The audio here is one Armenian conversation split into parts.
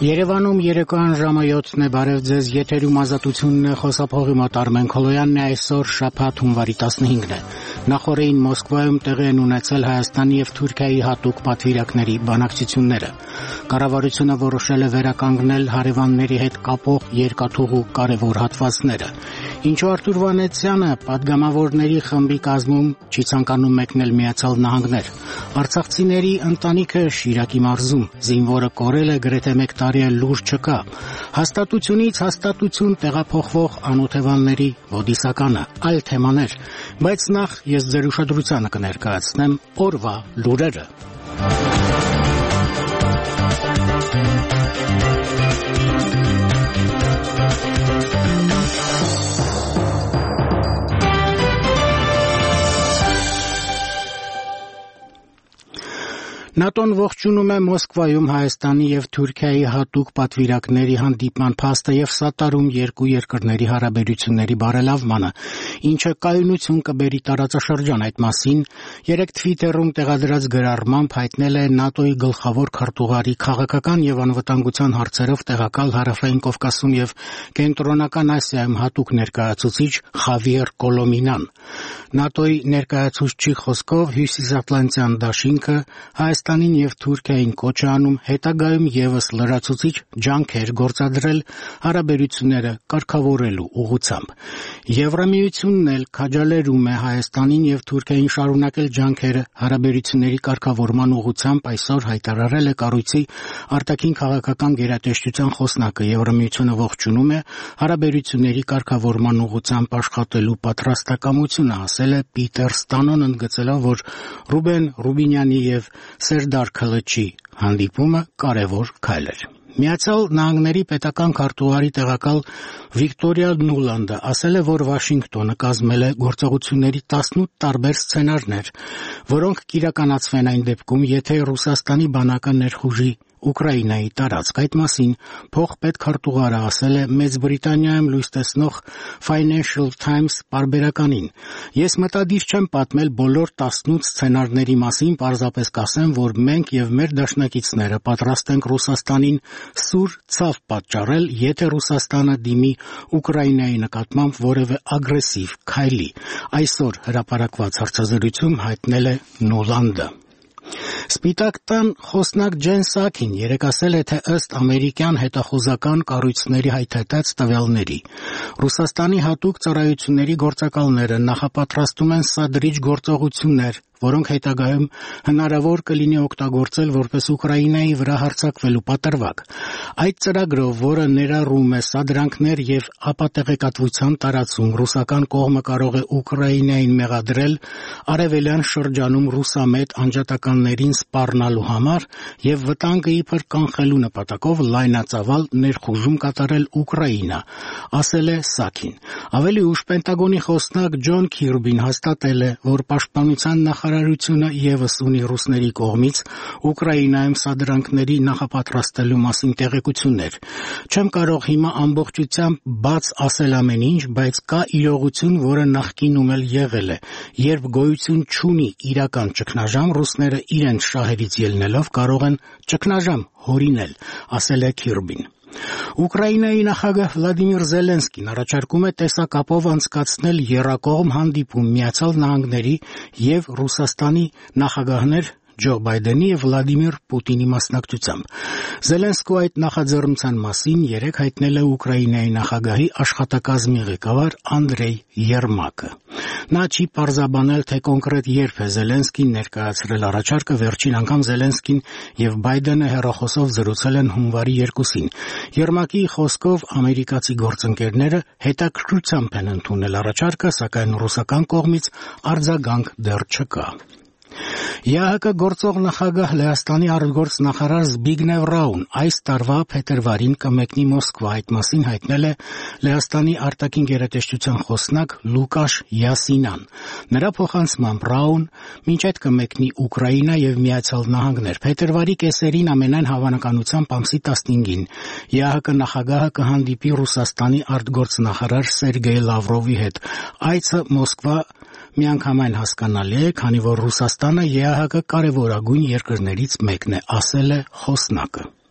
Երևանում երեկոյան ժամը 7-ն է, բարև ձեզ, եթերում ազատությունն է, խոսափողի մոտ Արմեն Քոլոյանն է, այսօր շաբաթ հունվարի 15-ն է։ Նախօրեին Մոսկվայում տեղի են ունեցել Հայաստանի եւ Թուրքիայի հատուկ պատվիրակների բանակցությունները։ Կառավարությունը որոշել է վերականգնել հարևանների հետ կապող երկաթուղու կարևոր հատվածները։ Ինչու Արտուր Վանեցյանը պատգամավորների խմբի կազմում չի ցանկանում մեկնել Միացյալ Նահանգներ։ Արցախցիների ընտանիքը Շիրակի մարզում, զինվորը կորել է, գրեթե 1 տարի է լուր չկա։ Հաստատությունից հաստատություն տեղափոխվող անօթևանների ոդիսականը, այլ թեմաներ, բայց նախ ես ձեր ուշադրությանը կներկայացնեմ օրվա լուրերը։ ՆԱՏՕ-ն ողջունում է Մոսկվայում Հայաստանի եւ Թուրքիայի հատուկ պատվիրակների հանդիպման փաստը եւ սատարում երկու երկրների հարաբերությունների բարելավմանը, ինչը կայունություն կբերի տարածաշրջան։ Այդ մասին երեկ Twitter-ում տեղադրած գրառմամբ հայտնել է ՆԱՏՕ-ի գլխավոր քարտուղարի քաղաքական եւ անվտանգության հարցերով տեղակալ Հարավային Կովկասում եւ Կենտրոնական Ասիայում հատուկ ներկայացուցիչ Խավիեր Կոլոմինան։ ՆԱՏՕ-ի ներկայացուցչի խոսքով Հյուսիսատլանտյան դաշինքը Հայաստանին եւ Թուրքիային կոչ է անում հետագայում եւս լրացուցիչ ջանքեր գործադրել հարաբերությունները կարգավորելու ուղղությամբ։ Եվրամիությունն էլ քաջալերում է Հայաստանին եւ Թուրքիային շարունակել ջանքերը հարաբերությունների կարգավորման ուղղությամբ, այսօր հայտարարել է կառույցի արտաքին քաղաքական գերատեսչության խոսնակը։ Եվրամիությունը ողջունում է հարաբերությունների կարգավորման ուղղությամբ աշխատելու պատրաստակամությունը, ասել է Պիտեր Ստանոն, ընդգծելով, որ Ռուբեն Ռուբինյանի եւ Սերդար Քլչի հանդիպումը կարևոր քայլ էր։ Միացյալ Նահանգների պետական քարտուղարի տեղակալ Վիկտորիա Նուլանդը ասել է, որ Վաշինգտոնը կազմել է գործողությունների 18 տարբեր սցենարներ, որոնք կիրականացվեն այն դեպքում, եթե Ռուսաստանի բանակը ներխուժի Ուկրաինայի տարածք։ Այդ մասին փոխպետքարտուղարը ասել է Մեծ Բրիտանիայում լույս տեսնող Financial Times պարբերականին. Ես մտադիր չեմ պատմել բոլոր 18 սցենարների մասին, պարզապես կասեմ, որ մենք եւ մեր դաշնակիցները պատրաստ ենք Ռուսաստանին սուր ցավ պատճառել, եթե Ռուսաստանը դիմի Ուկրաինայի նկատմամբ որևէ ագրեսիվ քայլի։ Այսօր հրապարակված հարցազրույցում հայտնել է Նոլանդը։ Սպիտակ տան խոսնակ Ջեն Սաքին երեկ ասել է, թե ըստ ամերիկյան հետախուզական կառույցների հայթայթած տվյալների, Ռուսաստանի հատուկ ծառայությունների գործակալները նախապատրաստում են սադրիչ գործողություններ, որոնք հետագայում հնարավոր կլինի օգտագործել որպես Ուկրաինայի վրա հարձակվելու պատրվակ։ Այդ ծրագրով, որը ներառում է սադրանքներ եւ ապատեղեկատվության տարածում, ռուսական կողմը կարող է Ուկրաինային մեղադրել արևելյան շրջանում ռուսամետ անջատականներին սպառնալու համար եւ վտանգը իբր կանխելու նպատակով լայնածավալ ներխուժում կատարել Ուկրաինա, ասել է Սաքին։ Ավելի ուշ Պենտագոնի խոսնակ Ջոն Քիրբին հաստատել է, որ պաշտպանության նախարարությունը եւս ունի ռուսների կողմից Ուկրաինայում սադրանքների նախապատրաստելու մասին տեղեկություններ։ Չեմ կարող հիմա ամբողջությամբ բաց ասել ամեն ինչ, բայց կա իրողություն, որը նախկինում էլ եղել է, երբ գոյություն չունի իրական ճգնաժամ, ռուսները իրենց շահերից ելնելով կարող են ճգնաժամ հորինել, ասել է Քիրբին։ Ուկրաինայի նախագահ Վլադիմիր Զելենսկին առաջարկում է տեսակապով անցկացնել եռակողմ հանդիպում Միացյալ Նահանգների եւ Ռուսաստանի նախագահներ Ջո Բայդենի եւ Վլադիմիր Պուտինի մասնակցությամբ։ Զելենսկու այդ նախաձեռնության մասին երեկ հայտնել է Ուկրաինայի նախագահի աշխատակազմի ղեկավար Անդրեյ Երմակը։ Նա չի պարզաբանել, թե կոնկրետ երբ է Զելենսկին ներկայացրել առաջարկը, վերջին անգամ Զելենսկին եւ Բայդենը հեռախոսով զրուցել են հունվարի 2-ին։ Երմակի խոսքով ամերիկացի գործընկերները հետաքրքրությամբ են ընդունել առաջարկը, սակայն ռուսական կողմից արձագանք դեռ չկա։ ԵԱՀԿ գործող նախագահ Լեհաստանի արտգործնախարար Զբիգնև Ռաուն այս տարվա փետրվարին կմեկնի Մոսկվա, այդ մասին հայտնել է Լեհաստանի արտաքին գերատեսչության խոսնակ Լուկաշ Յասինան։ Նրա փոխանցմամբ Ռաուն մինչ այդ կմեկնի Ուկրաինա եւ Միացյալ Նահանգներ։ Փետրվարի կեսերին ամենայն հավանականությամբ ամսի 15-ին ԵԱՀԿ նախագահը կհանդիպի Ռուսաստանի արտգործնախարար Սերգեյ Լավրովի հետ։ Այցը Մոսկվա միանգամայն հասկանալի է, քանի որ Ռուսաստանը ԵԱՀԿ կարևորագույն երկրներից մեկն է, ասել է խոսնակը։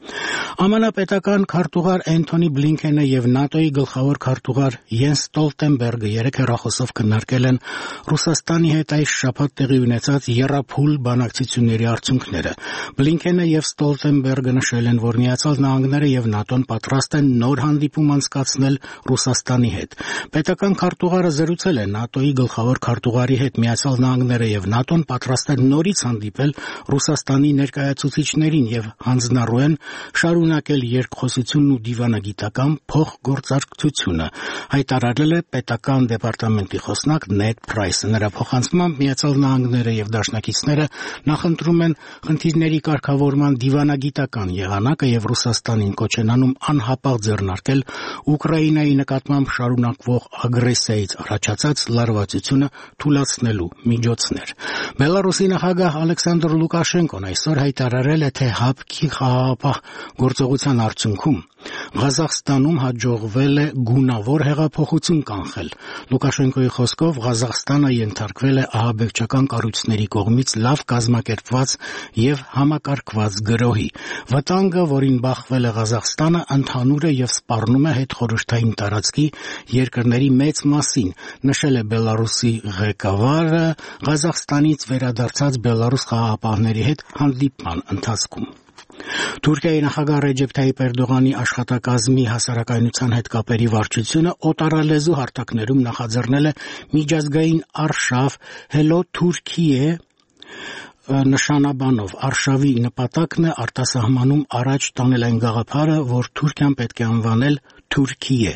ԱՄՆ պետական քարտուղար Էնթոնի Բլինքենը եւ ՆԱՏՕ-ի գլխավոր քարտուղար Յենս Ստոլտենբերգը երեկ հեռախոսով քննարկել են Ռուսաստանի հետ այս շաբաթ տեղի ունեցած եռափուլ բանակցությունների արդյունքները։ Բլինքենը եւ Ստոլտենբերգը նշել են, որ Միացյալ Նահանգները եւ ՆԱՏՕ-ն պատրաստ են նոր հանդիպում անցկացնել Ռուսաստանի հետ։ Պետական քարտուղարը զրուցել է ՆԱՏՕ-ի գլխավոր քարտուղարի հետ, Միացյալ Նահանգները եւ ՆԱՏՕ-ն պատրաստ են նորից հանդիպել Ռուսաստանի ներկայացուցիչներին եւ հանձնառու են շարունակել երկխոսությունն ու դիվանագիտական փոխգործակցությունը, հայտարարել է պետական դեպարտամենտի խոսնակ Նեդ Փրայսը։ Նրա փոխանցմամբ Միացյալ Նահանգները եւ դաշնակիցները նախընտրում են խնդիրների կարգավորման դիվանագիտական եղանակը եւ Ռուսաստանին կոչ են անում անհապաղ ձեռնարկել Ուկրաինայի նկատմամբ շարունակվող ագրեսիայից առաջացած լարվածությունը թույլատնելու միջոցներ։ Բելարուսի նախագահ Ալեքսանդր Լուկաշենկոն այսօր հայտարարել է, թե ՀԱՊԿ-ի խաղաղապահ գործողության արդյունքում Ղազախստանում հաջողվել է գունավոր հեղափոխություն կանխել։ Լուկաշենկոյի խոսքով Ղազախստանը ենթարկվել է ահաբեկչական կառույցների կողմից լավ կազմակերպված եւ համակարգված գրոհի։ Վտանգը, որին բախվել է Ղազախստանը, ընդհանուր է եւ սպառնում է հետխորհրդային տարածքի երկրների մեծ մասին, նշել է Բելարուսի ղեկավարը Ղազախստանից վերադարձած Բելարուս խաղաղապահների հետ հանդիպման ընթացքում։ Թուրքիայի նախագահ Ռեջեփ Թայիպ Էրդողանի աշխատակազմի հասարակայնության հետ կապերի վարչությունը օտարալեզու հարթակներում նախաձեռնել է միջազգային արշավ Hello Turkey նշանաբանով։ Արշավի նպատակն է արտասահմանում առաջ տանել այն գաղափարը, որ Թուրքիան պետք է անվանել Թուրքիե։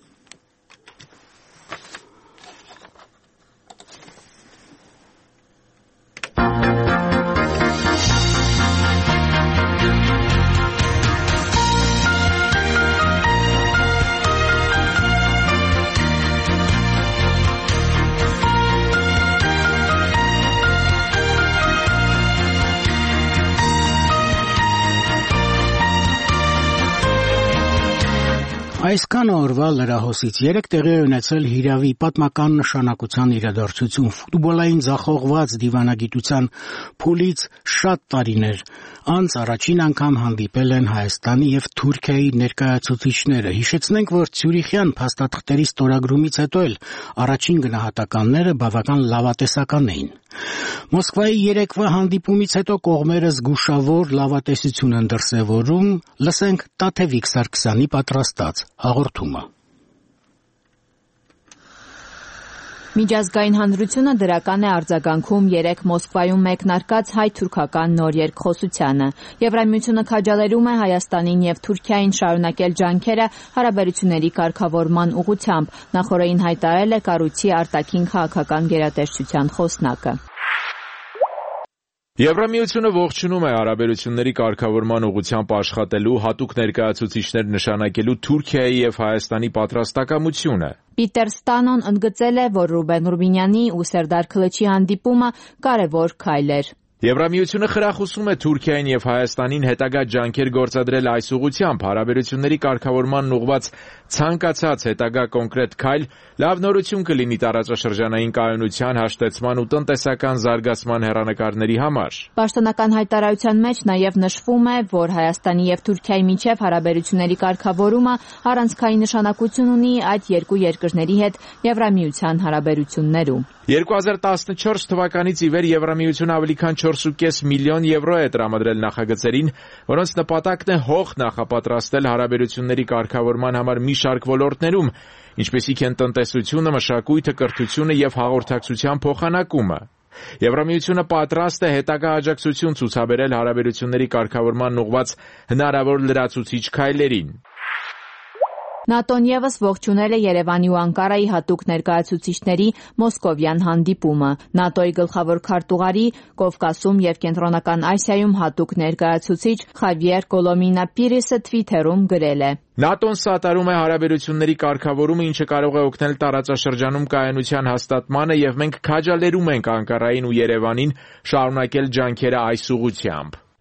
Այսքան օրվա լրահոսից երեք տեղի է ունեցել հիրավի պատմական նշանակության իրադարձություն։ Ֆուտբոլային ձախողված դիվանագիտության փուլից շատ տարիներ անց առաջին անգամ հանդիպել են Հայաստանի եւ Թուրքիայի ներկայացուցիչները։ Հիշեցնենք, որ Ցյուրիխյան փաստաթղթերի ստորագրումից հետո էլ առաջին գնահատականները բավական լավատեսական էին։ Մոսկվայի երեկվա հանդիպումից հետո կողմերը զգուշավոր լավատեսություն են դրսևորում, լսենք Տաթևիկ Սարգսյանի պատրաստած հաղորդումը։ Միջազգային հանրությունը դրական է արձագանքում երեկ Մոսկվայում մեկնարկած հայ-թուրքական նոր երկխոսությանը։ Եվրամիությունը քաջալերում է Հայաստանին եւ Թուրքիային շարունակել ջանքերը հարաբերությունների կարգավորման ուղղությամբ, նախորդին հայտարարել է կառույցի արտաքին քաղաքական գերատեսչության խոսնակը։ Եվրամիությունը ողջունում է հարաբերությունների կարգավորման ուղղությամբ աշխատելու հատուկ ներկայացուցիչներ նշանակելու Թուրքիայի եւ Հայաստանի պատրաստակամությունը։ Պիտեր Ստանոն ընդգծել է, որ Ռուբեն Ռուբինյանի ու Սերդար Քլիչի հանդիպումը կարևոր քայլ էր։ Եվրամիությունը խրախուսում է Թուրքիային եւ Հայաստանին հետագա ջանքեր գործադրել այս ուղղությամբ, հարաբերությունների կարգավորմանն ուղղված ցանկացած հետագա կոնկրետ քայլ լավ նորություն կլինի տարածաշրջանային կայունության, հաշտեցման ու տնտեսական զարգացման հեռանկարների համար։ Պաշտոնական հայտարարության մեջ նաեւ նշվում է, որ Հայաստանի եւ Թուրքիայի միջև հարաբերությունների կարգավորումը առանցքային նշանակություն ունի այդ երկու երկրների հետ Եվրամիության հարաբերություններում։ 2014 թվականից ի վեր Եվրամիությունը ավելի քան 4.5 միլիոն եվրո է տրամադրել նախագծերին, որոնց նպատակն է հող նախապատրաստել հարաբերությունների կարգավորման համար մի շարք ոլորտներում, ինչպիսիք են տնտեսությունը, մշակույթը, կրթությունը եւ հաղորդակցության փոխանակումը։ Եվրամիությունը պատրաստ է հետագա աջակցություն ցուցաբերել հարաբերությունների կարգավորման ուղղված հնարավոր լրացուցիչ քայլերին։ ՆԱՏՕ-ն ևս ողջունել է Երևանի ու Անկարայի հատուկ ներկայացուցիչների մոսկովյան հանդիպումը։ ՆԱՏՕ-ի գլխավոր քարտուղարի Կովկասում եւ Կենտրոնական Ասիայում հատուկ ներկայացուցիչ Խավիեր Կոլոմինա Պիրիսը Թվիթերում գրել է. ՆԱՏՕ-ն սատարում է հարաբերությունների կարգավորումը, ինչը կարող է օգնել տարածաշրջանում կայունության հաստատմանը, եւ մենք քաջալերում ենք Անկարային ու Երևանին շարունակել ջանքերը այս ուղղությամբ։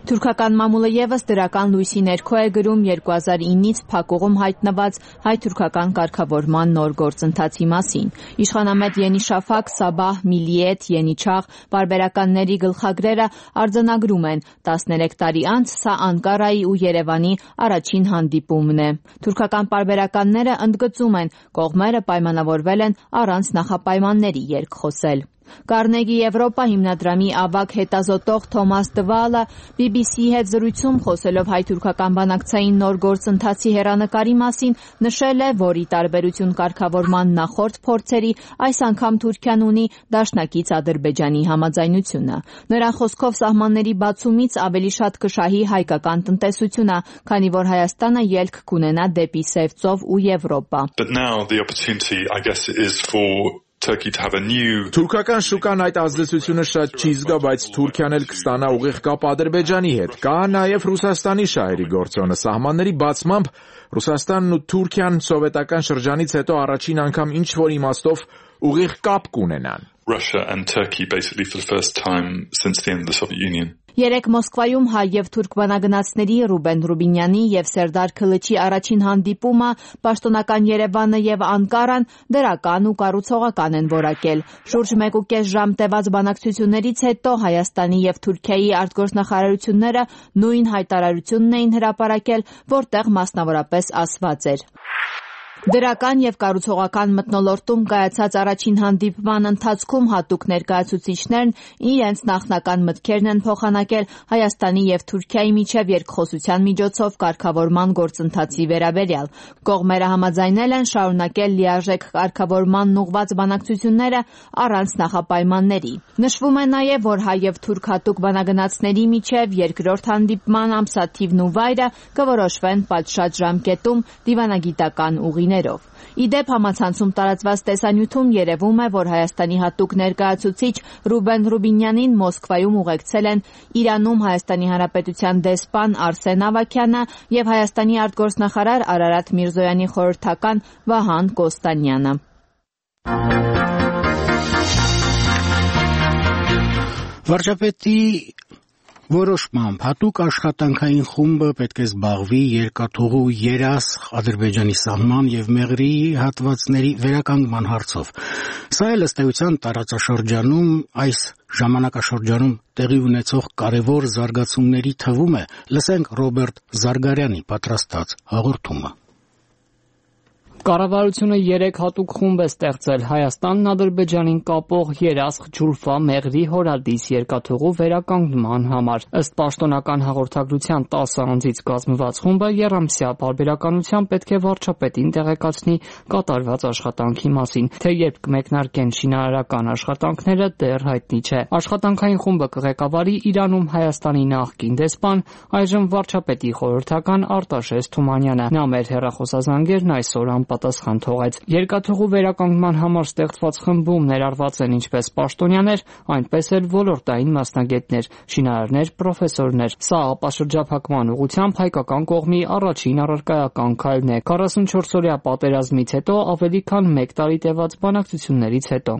Թուրքական մամուլը ևս դրական լույսի ներքո է գրում 2009-ից փակուղում հայտնված հայ-թուրքական կարգավորման նոր գործընթացի մասին։ Իշխանամետ Ենիշաֆակ, Սաբահ, Միլիետ, Ենիչաղ պարբերականների գլխագրերը արձանագրում են 13 տարի անց սա Անկարայի ու Երևանի առաջին հանդիպումն է։ Թուրքական պարբերականները ընդգծում են, կողմերը պայմանավորվել են առանց նախապայմանների երկխոսել։ Կարնեգի Եվրոպա հիմնադրամի ավագ հետազոտող Թոմաս Դվալը BBC-ի հետ զրույցում խոսելով հայ-թուրքական բանակցային նոր գործընթացի հեռանկարի մասին նշել է, որ ի տարբերություն կարգավորման նախորդ փորձերի, այս անգամ Թուրքիան ունի դաշնակից Ադրբեջանի համաձայնությունը։ Նրա խոսքով սահմանների բացումից ավելի շատ կշահի հայկական տնտեսությունը, քանի որ Հայաստանը ելք կունենա դեպի Սև ծով ու Եվրոպա։ Թուրքական շուկան այդ ազդեցությունը շատ չի զգա, բայց Թուրքիան էլ կստանա ուղիղ կապ Ադրբեջանի հետ։ Կա նաև Ռուսաստանի շահերի գործոնը։ Սահմանների բացմամբ Ռուսաստանն ու Թուրքիան սովետական շրջանից հետո առաջին անգամ ինչ-որ իմաստով ուղիղ կապ կունենան։ Russia and Turkey basically for the first time since the end of the Soviet Union. Երեկ Մոսկվայում հայ եւ թուրք բանագնացների Ռուբեն Ռուբինյանի եւ Սերդար Քլիչի առաջին հանդիպումը պաշտոնական Երևանը եւ Անկարան դրական ու կառուցողական են որակել։ Շուրջ 1.5 ժամ տևած բանակցություններից հետո Հայաստանի եւ Թուրքիայի արտգործնախարարությունները նույն հայտարարությունն էին հրապարակել, որտեղ մասնավորապես ասված էր. Դրական եւ կառուցողական մթնոլորտում կայացած առաջին հանդիպման ընթացքում հատուկ ներկայացուցիչներն իրենց նախնական մտքերն են փոխանակել Հայաստանի եւ Թուրքիայի միջև երկխոսության միջոցով կարգավորման գործընթացի վերաբերյալ։ Կողմերը համաձայնել են շարունակել լիարժեք կարգավորմանն ուղղված բանակցությունները առանց նախապայմանների։ Նշվում է նաեւ, որ հայ եւ թուրք հատուկ բանագնացների միջև երկրորդ հանդիպման ամսաթիվն ու վայրը կորոշվեն պատշաճ ժամկետում դիվանագիտական ուղիներով։ Իդեպ համացանցում տարածված տեսանյութում երևում է, որ Հայաստանի հատուկ ներկայացուցիչ Ռուբեն Ռուբինյանին Մոսկվայում ուղեկցել են Իրանում Հայաստանի Հանրապետության դեսպան Արսեն Ավագյանը եւ Հայաստանի արտգործնախարար Արարատ Միրզոյանի խորհրդական Վահան Կոստանյանը։ Վարչապետի որոշմամբ հատուկ աշխատանքային խումբը պետք է զբաղվի երկաթուղու երասխ Ադրբեջանի սահման եւ Մեղրի հատվածների վերականգնման հարցով։ Սա էլ ըստ էության տարածաշրջանում այս ժամանակաշրջանում տեղի ունեցող կարևոր զարգացումների թվում է։ Լսենք Ռոբերտ Զարգարյանի պատրաստած հաղորդումը։ Կառավարությունը 3 հատուկ խումբ է ստեղծել Հայաստանն Ադրբեջանին կապող երասխ Ջուլֆա Մեղրի Հորադիս երկաթուղու վերականգնման համար։ Ըստ պաշտոնական հաղորդագրության 10 անձից կազմված խումբը եռամսյա պարբերականությամբ պետք է վարչապետին տեղեկացնի կատարված աշխատանքի մասին, թե երբ կմեկնարկեն շինարարական աշխատանքները դեռ հայտնի չէ։ Աշխատանքային խումբը կղեկավարի Իրանում Հայաստանի նախկին դեսպան, այժմ վարչապետի խորհրդական Արտաշես Թումանյանը։ Նա մեր հեռախոսազանգերն այսօր պատասխան թողեց։ Երկաթուղու վերականգնման համար ստեղծված խմբում ներառված են ինչպես պաշտոնյաներ, այնպես էլ ոլորտային մասնագետներ, շինարարներ, պրոֆեսորներ։ Սա ապաշրջափակման ուղղությամբ հայկական կողմի առաջին առարկայական քայլն է։ 44-օրյա պատերազմից հետո ավելի քան 1 տարի տևած բանակցություններից հետո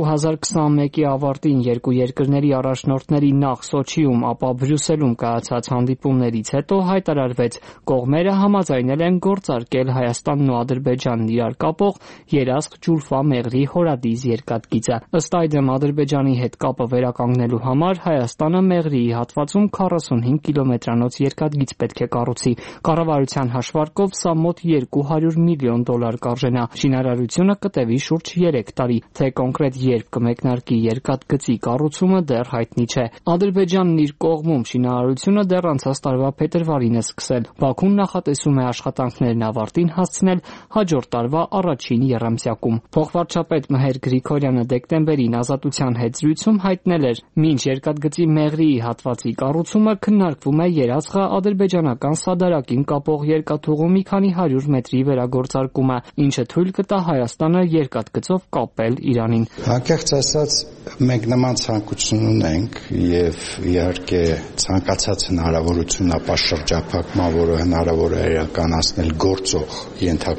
2021-ի ավարտին երկու երկրների առաջնորդների նախ Սոչիում, ապա Բրյուսելում կայացած հանդիպումներից հետո հայտարարվեց, կողմերը համաձայնել են գործարկել Հայաստանն ու Ադրբեջանն իրար կապող երասխ Ջուլֆա Մեղրի Հորադիս երկաթգիծը։ Ըստ այդմ Ադրբեջանի հետ կապը վերականգնելու համար Հայաստանը Մեղրիի հատվածում 45 կիլոմետրանոց երկաթգիծ պետք է կառուցի։ Կառավարության հաշվարկով սա մոտ $200 միլիոն կառժենա։ Շինարարությունը կտևի շուրջ 3 տարի, թե կոնկրետ երբ կմեկնարկի երկաթգծի կառուցումը դեռ հայտնի չէ։ Ադրբեջանն իր կողմում շինարարությունը դեռ անցած տարվա փետրվարին է սկսել։ Բաքուն նախատեսում է աշխատանքներն ավարտին հասցնել հաջորդ տարվա առաջին եռամսյակում։ Փոխվարչապետ Մհեր Գրիգորյանը դեկտեմբերին Ազատության հետ զրույցում հայտնել էր, մինչ երկաթգծի Մեղրիի հատվածի կառուցումը քննարկվում է երասխը ադրբեջանական սադարակին կապող երկաթուղու մի քանի 100 մետրի վերագործարկումը, ինչը թույլ կտա Հայաստանը երկաթգծով կապել Իրանին։ Անկեղծ ասած, մենք նման ցանկություն ունենք եւ իհարկե ցանկացած հնարավորություն ապաշրջափակման, որը հնարավոր է իրականացնել գործող ենթակառուցվածք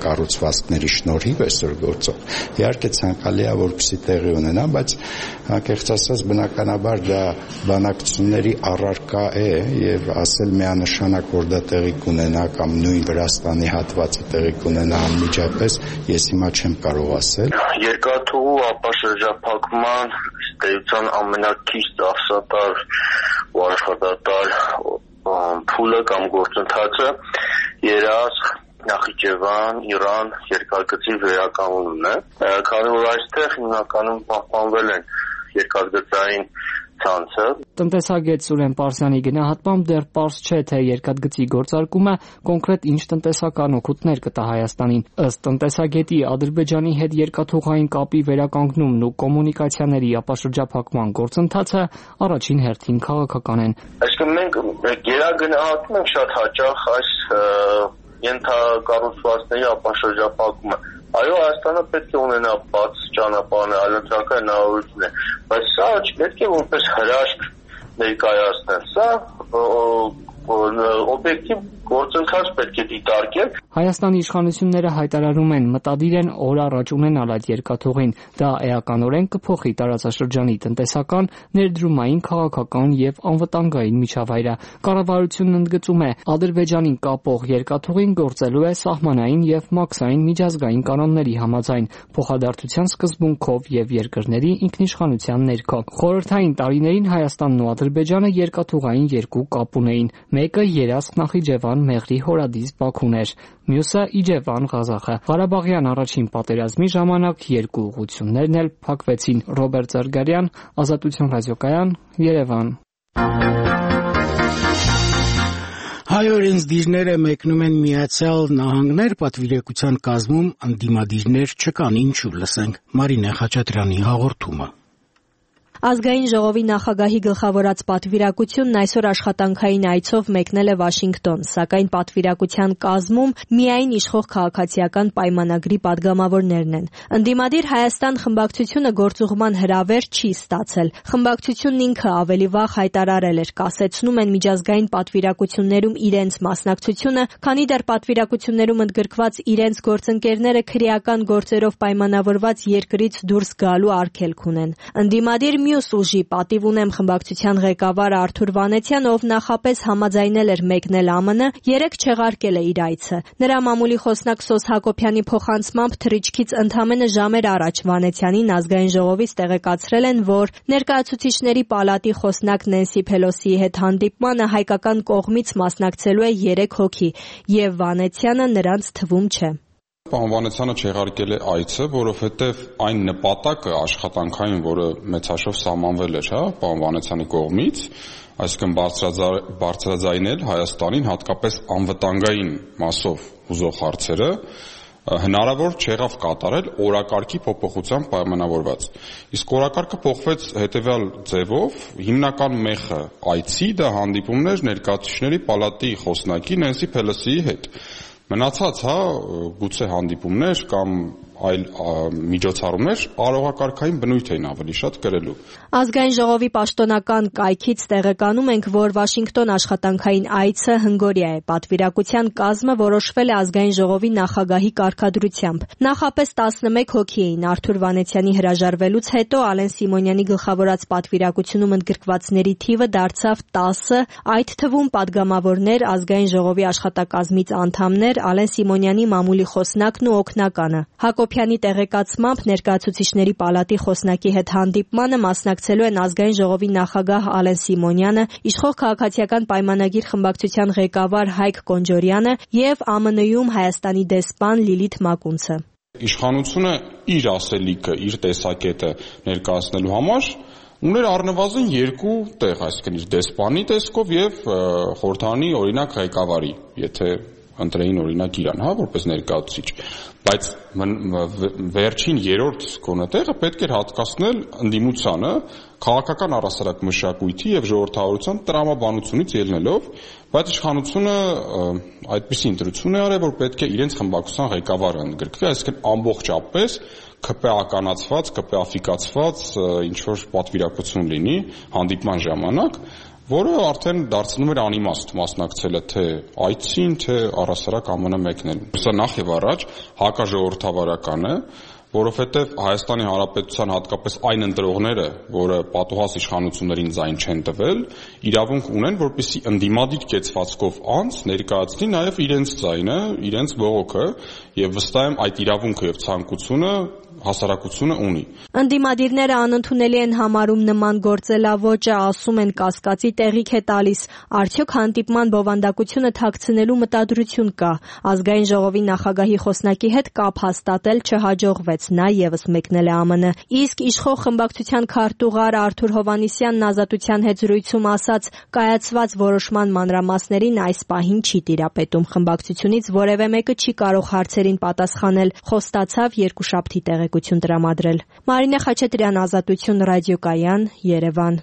կառուցվածքների շնորհիվ այսօր գործող։ Իհարկե ցանկալի է, որպեսզի տեղի ունենա, բայց անկեղծ ասած բնականաբար դա բանակցությունների առարկա է եւ ասել միանշանակ որ դա տեղի կունենա կամ նույն Վրաստանի հատվածը տեղի կունենա անմիջապես, ես հիմա չեմ կարող ասել։ Երկաթուղու ապաշրջափակման ստեյցան ամենակիչ ծախսատար ու աշխատատար փուլը կամ գործընթացը երաշխ Նախիջևան, Իրան երկաթգծի վերականգնումն է, քանի որ այստեղ հիմնականում պահպանվել են երկաթգծային ցանցը։ Տնտեսագետ Սուրեն Պարսյանի գնահատմամբ դեռ պարզ չէ, թե երկաթգծի գործարկումը կոնկրետ ինչ տնտեսական օգուտներ կտա Հայաստանին։ Ըստ տնտեսագետի Ադրբեջանի հետ երկաթուղային կապի վերականգնումն ու կոմունիկացիաների ապաշրջափակման գործընթացը առաջին հերթին քաղաքական են։ Այսինքն մենք գերագնահատում ենք շատ հաճախ այս ենթակառուցվածքների ապաշրջափակումը։ Այո, Հայաստանը պետք է ունենա բաց ճանապարհներ, այլընտրանքային հնարավորություններ, բայց սա չպետք է որպես հրաշք ներկայացնել։ Սա օբյեկտիվ գործընթաց պետք է դիտարկել։ Հայաստանի իշխանությունները հայտարարում են մտադիր են օր առաջ ունենալ այդ երկաթուղին։ Դա էականորեն կփոխի տարածաշրջանի տնտեսական, ներդրումային, քաղաքական եւ անվտանգային միջավայրը։ Կառավարությունն ընդգծում է, Ադրբեջանին կապող երկաթուղին գործելու է սահմանային եւ մաքսային միջազգային կանոնների համաձայն, փոխադարձության սկզբունքով եւ երկրների ինքնիշխանության ներքո։ Խորհրդային տարիներին Հայաստանն ու Ադրբեջանը երկաթուղային երկու կապ ունեին։ Մեկը Երասխ Նախիջևան Մեղրի Հորադիս Բաքուն էր, մյուսը Իջևան Ղազախը։ Ղարաբաղյան առաջին պատերազմի ժամանակ երկու ուղղություններն էլ փակվեցին։ Ռոբերտ Զարգարյան, Ազատություն ռադիոկայան, Երևան։ Հայ օրենսդիրները մեկնում են Միացյալ Նահանգներ պատվիրակության կազմում, ընդդիմադիրներ չկան, ինչու լսենք Մարինե Խաչատրյանի հաղորդումը։ Ազգային ժողովի նախագահի գլխավորած պատվիրակությունն այսօր աշխատանքային այցով մեկնել է Վաշինգտոն, սակայն պատվիրակության կազմում միայն իշխող քաղաքացիական պայմանագրի падգամավորներն են։ Ընդդիմադիր Հայաստան խմբակցությունը գործուղման հրավեր չի ստացել։ Խմբակցությունն ինքը ավելի վաղ հայտարարել էր, կասեցնում են միջազգային պատվիրակություններում իրենց մասնակցությունը, քանի դեռ պատվիրակություններում ընդգրկված իրենց գործընկերները քրեական գործերով պայմանավորված երկրից դուրս գալու արգելք ունեն։ Ընդդիմադիր մյուս ուժի պատիվ ունեմ խմբակցության ղեկավար Արթուր Վանեցյան, ով նախապես համաձայնել էր մեկնել ԱՄՆ, երեկ չեղարկել է իր այցը։ Նրա մամուլի խոսնակ Սոս Հակոբյանի փոխանցմամբ թռիչքից ընդամենը ժամեր առաջ Վանեցյանին ազգային ժողովից տեղեկացրել են, որ ներկայացուցիչների պալատի խոսնակ Նենսի Փելոսիի հետ հանդիպմանը հայկական կողմից մասնակցելու է 3 հոգի, եւ Վանեցյանը նրանց թվում չէ։ Պարոն Վանեցյանը չեղարկել է այցը, որովհետև այն նպատակը աշխատանքային, որը մեծ հաշվով սահմանվել էր, պարոն Վանեցյանի կողմից, այսինքն բարձրաձայնել Հայաստանին հատկապես անվտանգային մասով հուզող հարցերը, հնարավոր չեղավ կատարել օրակարգի փոփոխությամբ պայմանավորված։ Իսկ օրակարգը փոխվեց հետևյալ ձևով, հիմնական մեխը այցի դա հանդիպումներ ներկայացուցիչների պալատի խոսնակի Նենսի Փելոսիի հետ։ Մնացած, գուցե հանդիպումներ կամ այլ միջոցառումներ արողակարգային բնույթ էին ավելի շատ կրելու։ Ազգային ժողովի պաշտոնական կայքից տեղեկանում ենք, որ Վաշինգտոն աշխատանքային այցը հնգօրյա է։ Պատվիրակության կազմը որոշվել է ազգային ժողովի նախագահի կարգադրությամբ։ Նախապես 11 հոգի էին։ Արթուր Վանեցյանի հրաժարվելուց հետո Ալեն Սիմոնյանի գլխավորած պատվիրակությունում ընդգրկվածների թիվը դարձավ 10, այդ թվում падգամավորներ, ազգային ժողովի աշխատակազմից անդամներ, Ալեն Սիմոնյանի մամուլի խոսնակն ու օգնականը։ Հակոբյանի տեղեկացմամբ ներկայացուցիչների պալատի խոսնակի հետ հանդիպմանը մասնակցելու են ազգային ժողովի նախագահ Ալեն Սիմոնյանը, իշխող քաղաքացիական պայմանագիր խմբակցության ղեկավար Հայկ Կոնջորյանը եւ ԱՄՆ-ում Հայաստանի դեսպան Լիլիթ Մակունցը։ Իշխանությունը իր ասելիքը, իր տեսակետը ներկայացնելու համար ուներ առնվազն 2 տեղ, այսինքն իր դեսպանի տեսքով եւ խորհրդարանի օրինակ ղեկավարի, եթե ընտրեին օրինակ իրան, որպես ներկայացուցիչ, բայց վերջին 3-րդ գոնե տեղը պետք էր հատկացնել ընդդիմությանը քաղաքական առասարակ մշակույթի եւ ժողովրդավարության տրամաբանությունից ելնելով, բայց իշխանությունը այդպիսի ընտրություն է արել, որ պետք է իրենց խմբակցության ղեկավարը ընդգրկվի, այսինքն ամբողջապես ԿՊԱ-ականացված, ԿՊԱ-ֆիկացված ինչ որ պատվիրակություն լինի հանդիպման ժամանակ, որը արդեն դարձնում էր անիմաստ մասնակցելը թե այցին, թե առասարակ ԱՄՆ մեկնելուն։ Սա նախ եւ առաջ հակաժողովրդավարական է, որովհետև Հայաստանի Հանրապետության հատկապես այն ընտրողները, որը պատուհաս իշխանություններին ձայն չեն տվել, իրավունք ունեն, որպեսզի ընդդիմադիր կեցվածքով անց ներկայացնի նաև իրենց ձայնը, իրենց բողոքը, եւ վստահ եմ այդ իրավունքը եւ ցանկությունը հասարակությունը ունի։ Ընդդիմադիրները անընդունելի են համարում նման գործելավոճը, ասում են կասկածի տեղիք է տալիս, արդյոք հանդիպման բովանդակությունը թաքցնելու մտադրություն կա։ Ազգային ժողովի նախագահի խոսնակի հետ կապ հաստատել չհաջողվեց, նա եւս մեկնել է ԱՄՆ։ Իսկ իշխող խմբակցության քարտուղար Արթուր Հովհաննիսյանն Ազատության հետ զրույցում ասաց, կայացված որոշման մանրամասներին այս պահին չի տիրապետում, խմբակցությունից որևէ մեկը չի կարող հարցերին պատասխանել, խոստացավ երկուշաբթի տեղեկություն տրամադրել։ Մարինե Խաչատրյան, Ազատություն ռադիոկայան, Երևան։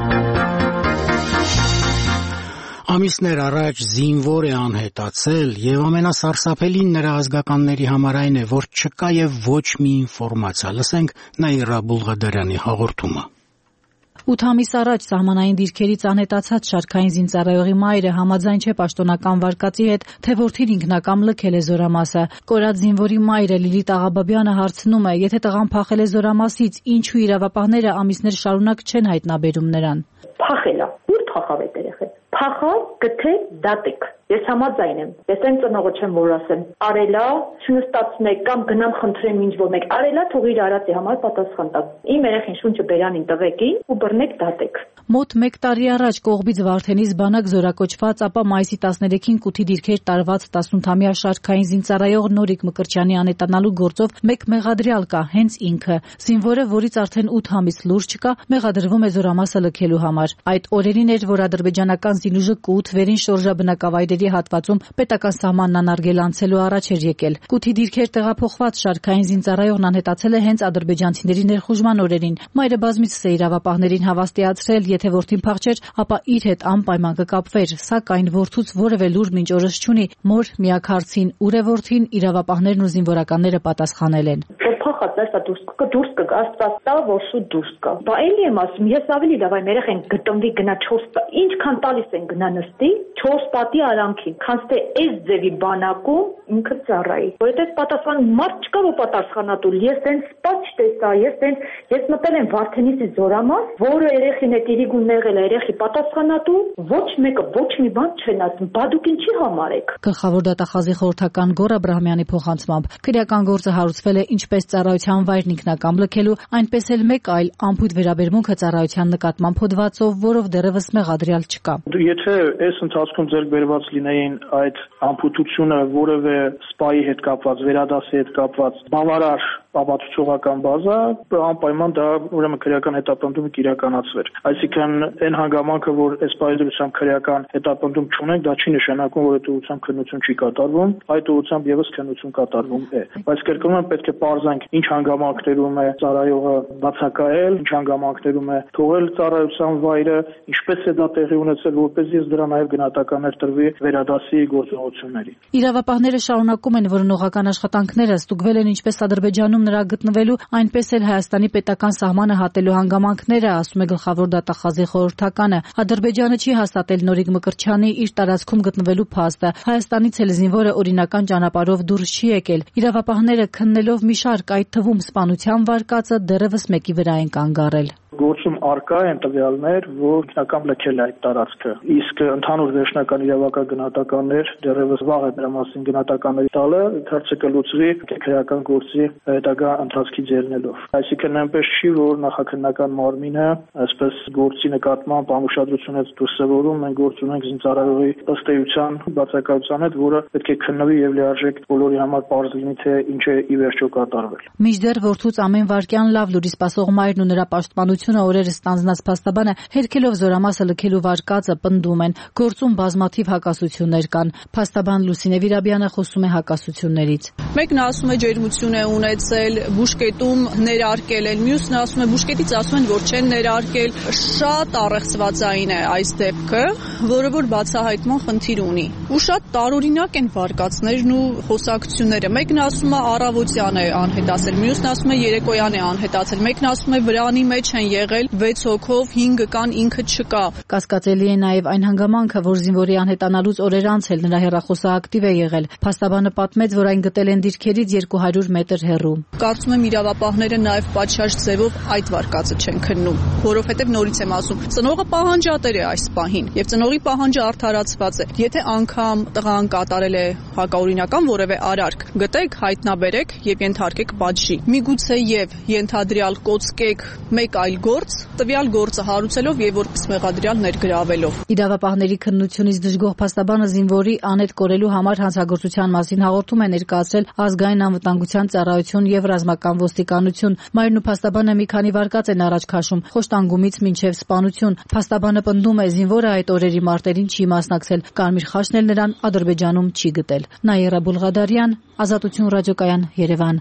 Ամիսներ առաջ զինվոր է անհետացել եւ ամենասարսափելին նրա ազգականների համար այն է, որ չկա եւ ոչ մի ինֆորմացիա։ Լսենք Նաիրա Բուլղադարյանի հաղորդումը։ 8 ամիս առաջ սահմանային դիրքերից անհետացած շարքային զինծառայողի մայրը համաձայն չէ պաշտոնական վարկածի հետ, թե որդին ինքնակամ լքել է զորամասը։ Կորած զինվորի մայրը Լիլիթ Աղաբաբյանը հարցնում է, եթե տղան փախել է զորամասից, ինչու իրավապահները ամիսներ շարունակ չեն հայտնաբերում նրան։ Փախել է, ուր փախավ այդ երեխան։ Փախավ, գթե դատիկ։ Ես համաձայն եմ։ Ես այն ծնողը չեմ, որ ասեմ, արելա, չնստացնեք կամ գնամ խնդրեմ ինչ-որ մեկ։ Արելա, թող իր արածի համար պատասխան տա։ Իմ երեխին շունչը բերանին տվեկին ու բռնեք դատեք։ Մոտ 1 տարի առաջ Կողբից Վարդենիս բանակ զորակոչված, ապա մայիսի 13-ին կութի դիրքեր տարված 18-ամյա շարքային զինծառայող Նորիկ Մկրտչյանի անետանալու գործով մեկ մեղադրյալ կա, հենց ինքը։ Զինվորը, որից արդեն 8 ամիս լուր չկա, մեղադրվում է զորամասը լքելու համար։ Այդ օրերին էր, որ ադրբեջանական զինուժը կութ վերին շորժաբնակավայրերի հատվածում պետական սահմանն անարգել անցելու առաջ էր եկել։ Կութի դիրքեր տեղափոխված շարքային զինծառայողն անհետացել է հենց ադրբեջանցիների ներխուժման օրերին։ Մայրը բազմիցս է իրավապահներին հավաստիացրել, եթե որդին փախչեր, ապա իր հետ անպայման կկապվեր, սակայն որդուց որևէ լուր մինչ օրս չունի։ Մոր միակ հարցին՝ ուր է որդին, իրավապահներն ու զինվորականները պատասխանել են։ Դուրս կգա, աստվածա, որ շուտ դուրս կա։ Բա էլի եմ ասում, ես ավելի լավ այն երեխեն գտնվի գնա 4 տա, ինչքան տալիս են գնա նստի 4 պատի արանքին, քանց թե այս ձևի բանակում ինքը ծառայի։ Որովհետև պատասխան մարդ չկա, որ պատասխանատու։ Ես տենց սպաց չտեսա, ես մտել եմ Վարդենիսի զորամաս, որը երեխին է տիրիգուն եղել է, երեխի պատասխանատու, ոչ մեկը ոչ մի բան չեն ասում, բա դուք ինչի համարեք։ Գլխավոր դատախազի խորհրդական Գոռ Աբրահամյանի փոխանցմամբ քրեական գործը հարուցվել է ինչպես ծառայության վայրն ինքնակամ լքելու, այնպես էլ մեկ այլ անփույթ վերաբերմունքը ծառայության նկատմամբ հոդվածով, որով դեռևս մեղադրյալ չկա։ Եթե այս ընթացքում ձեռք բերված լինեին այդ անփութությունը որևէ սպայի հետ կապված, վերադասի հետ կապված բավարար ապացուցողական բազա, անպայման դա ուրեմն քրեական հետապնդումը կիրականացվեր։ Այսինքն այն հանգամանքը, որ այս բարեդրությամբ քրեական հետապնդում չունենք, դա չի նշանակում, որ այդ ուղղությամբ քննություն չի կատարվում, այդ ուղղությամբ եւս քննություն կատարվում է։ Բայց կրկնում պետք է պարզենք ինչ հանգամանքներում է ծառայողը բացակայել, ինչ հանգամանքներում է թողել ծառայության վայրը, ինչպես է դա տեղի ունեցել, որպեսզի դրա նաեւ գնահատականներ տրվի վերադասի գործողությունների։ Իրավապահները շարունակում են, որ նողական աշխատանքները ստուգվել են ինչպես Ադրբեջանում նրա գտնվելու, այնպես էլ Հայաստանի պետական սահմանը հատելու հանգամանքները, ասում է գլխավոր դատախազի խորհրդականը։ Ադրբեջանը չի հաստատել Նորիկ Մկրտչյանի իր տարածքում գտնվելու փաստը։ Հայաստանից էլ զինվորը օրինական ճանապարհով դուրս չի եկել։ Իրավապահները քննելով մի շարք, այդ թվում սպանության վարկածը, դեռևս մեկի վրա են կանգ առել։ Գործում արկա են տվյալներ, որ ինքնակամ լքել է այդ տարածքը։ Իսկ ընդհանուր վերջնական իրավական գնահատականներ դեռևս վաղ է դրա մասին գնահատականների տալը, հարցը կլուծվի քրեական գործի հետագա ընթացքի ձեռնելով։ Այսինքն այնպես չի, որ նախաքննական մարմինը այսպես գործի նկատմամբ անուշադրություն է դրսևորում, մենք գործ ունենք զինծառայողի ըստ էության բացակայության հետ, որը պետք է քննվի եւ լիարժեք բոլորի համար պարզ լինի, թե ինչ է ի վերջո կատարվել։ Մինչդեռ որդուց ամեն վարքյան լավ լուրի սպասող մայրն ու նրա պաշտպանությունը օրերս ստանձնած փաստաբանը հերքելով զորամասը լքելու վարկածը պնդում են։ Գործում բազմաթիվ հակասություններ կան։ Փաստաբան Լուսինե Վիրաբյանը խոսում է հակասություններից։ Մեկն ասում է ջերմություն է ունեցել, բուժկետում ներարկել են, մյուսն ասում է բուժկետից ասում են, որ չեն ներարկել։ Շատ առեղծվածային է այս դեպքը, որը որ բացահայտման խնդիր ունի։ Ու շատ տարօրինակ են վարկածներն ու խոսակցությունները։ Մեկն ասում է առավոտյան է անհետացել, մյուսն ասում է երեկոյան է անհետացել, մեկն ասում է վրանի մեջ են եղել 6 հոգով, 5 կան, ինքը չկա։ Կասկածելի է նաև այն հանգամանքը, որ զինվորի անհետանալուց օրեր անց էլ նրա հեռախոսը ակտիվ է եղել։ Փաստաբանը պատմեց, որ այն գտել են դիրքերից 200 մետր հեռու։ Կարծում եմ իրավապահները նաև պատշաճ ձևով այդ վարկածը չեն քննում, որովհետև նորից եմ ասում, ծնողը պահանջատեր է այս պահին, եւ ծնողի պահանջը արդարացված է։ Եթե անգամ տղան կատարել է հակաօրինական որևէ արարք, գտեք, հայտնաբերեք եւ ենթարկեք պատժի։ Միգուցե եւ ենթադրյալ կոծկեք մեկ այլ գործ, տվյալ գործը հարուցելով եւ որպես մեղադրյալ ներգրավելով։ Իրավապահների քննությունից դժգոհ փաստաբանը զինվորի անետ կորելու համար հանցագործության մասին հաղորդում է ներկայացրել Ազգային անվտանգության ծառայություն եւ ռազմական ոստիկանություն։ Մայրն ու փաստաբանը մի քանի վարկած են առաջ քաշում, խոշտանգումից մինչև սպանություն։ Փաստաբանը պնդում է, զինվորը այդ օրերի մարտերին չի մասնակցել, կարմիր խաչն էլ նրան Ադրբեջանում չի գտել։ Նաիրա Բուլղադարյան, Ազատություն ռադիոկայան, Երևան։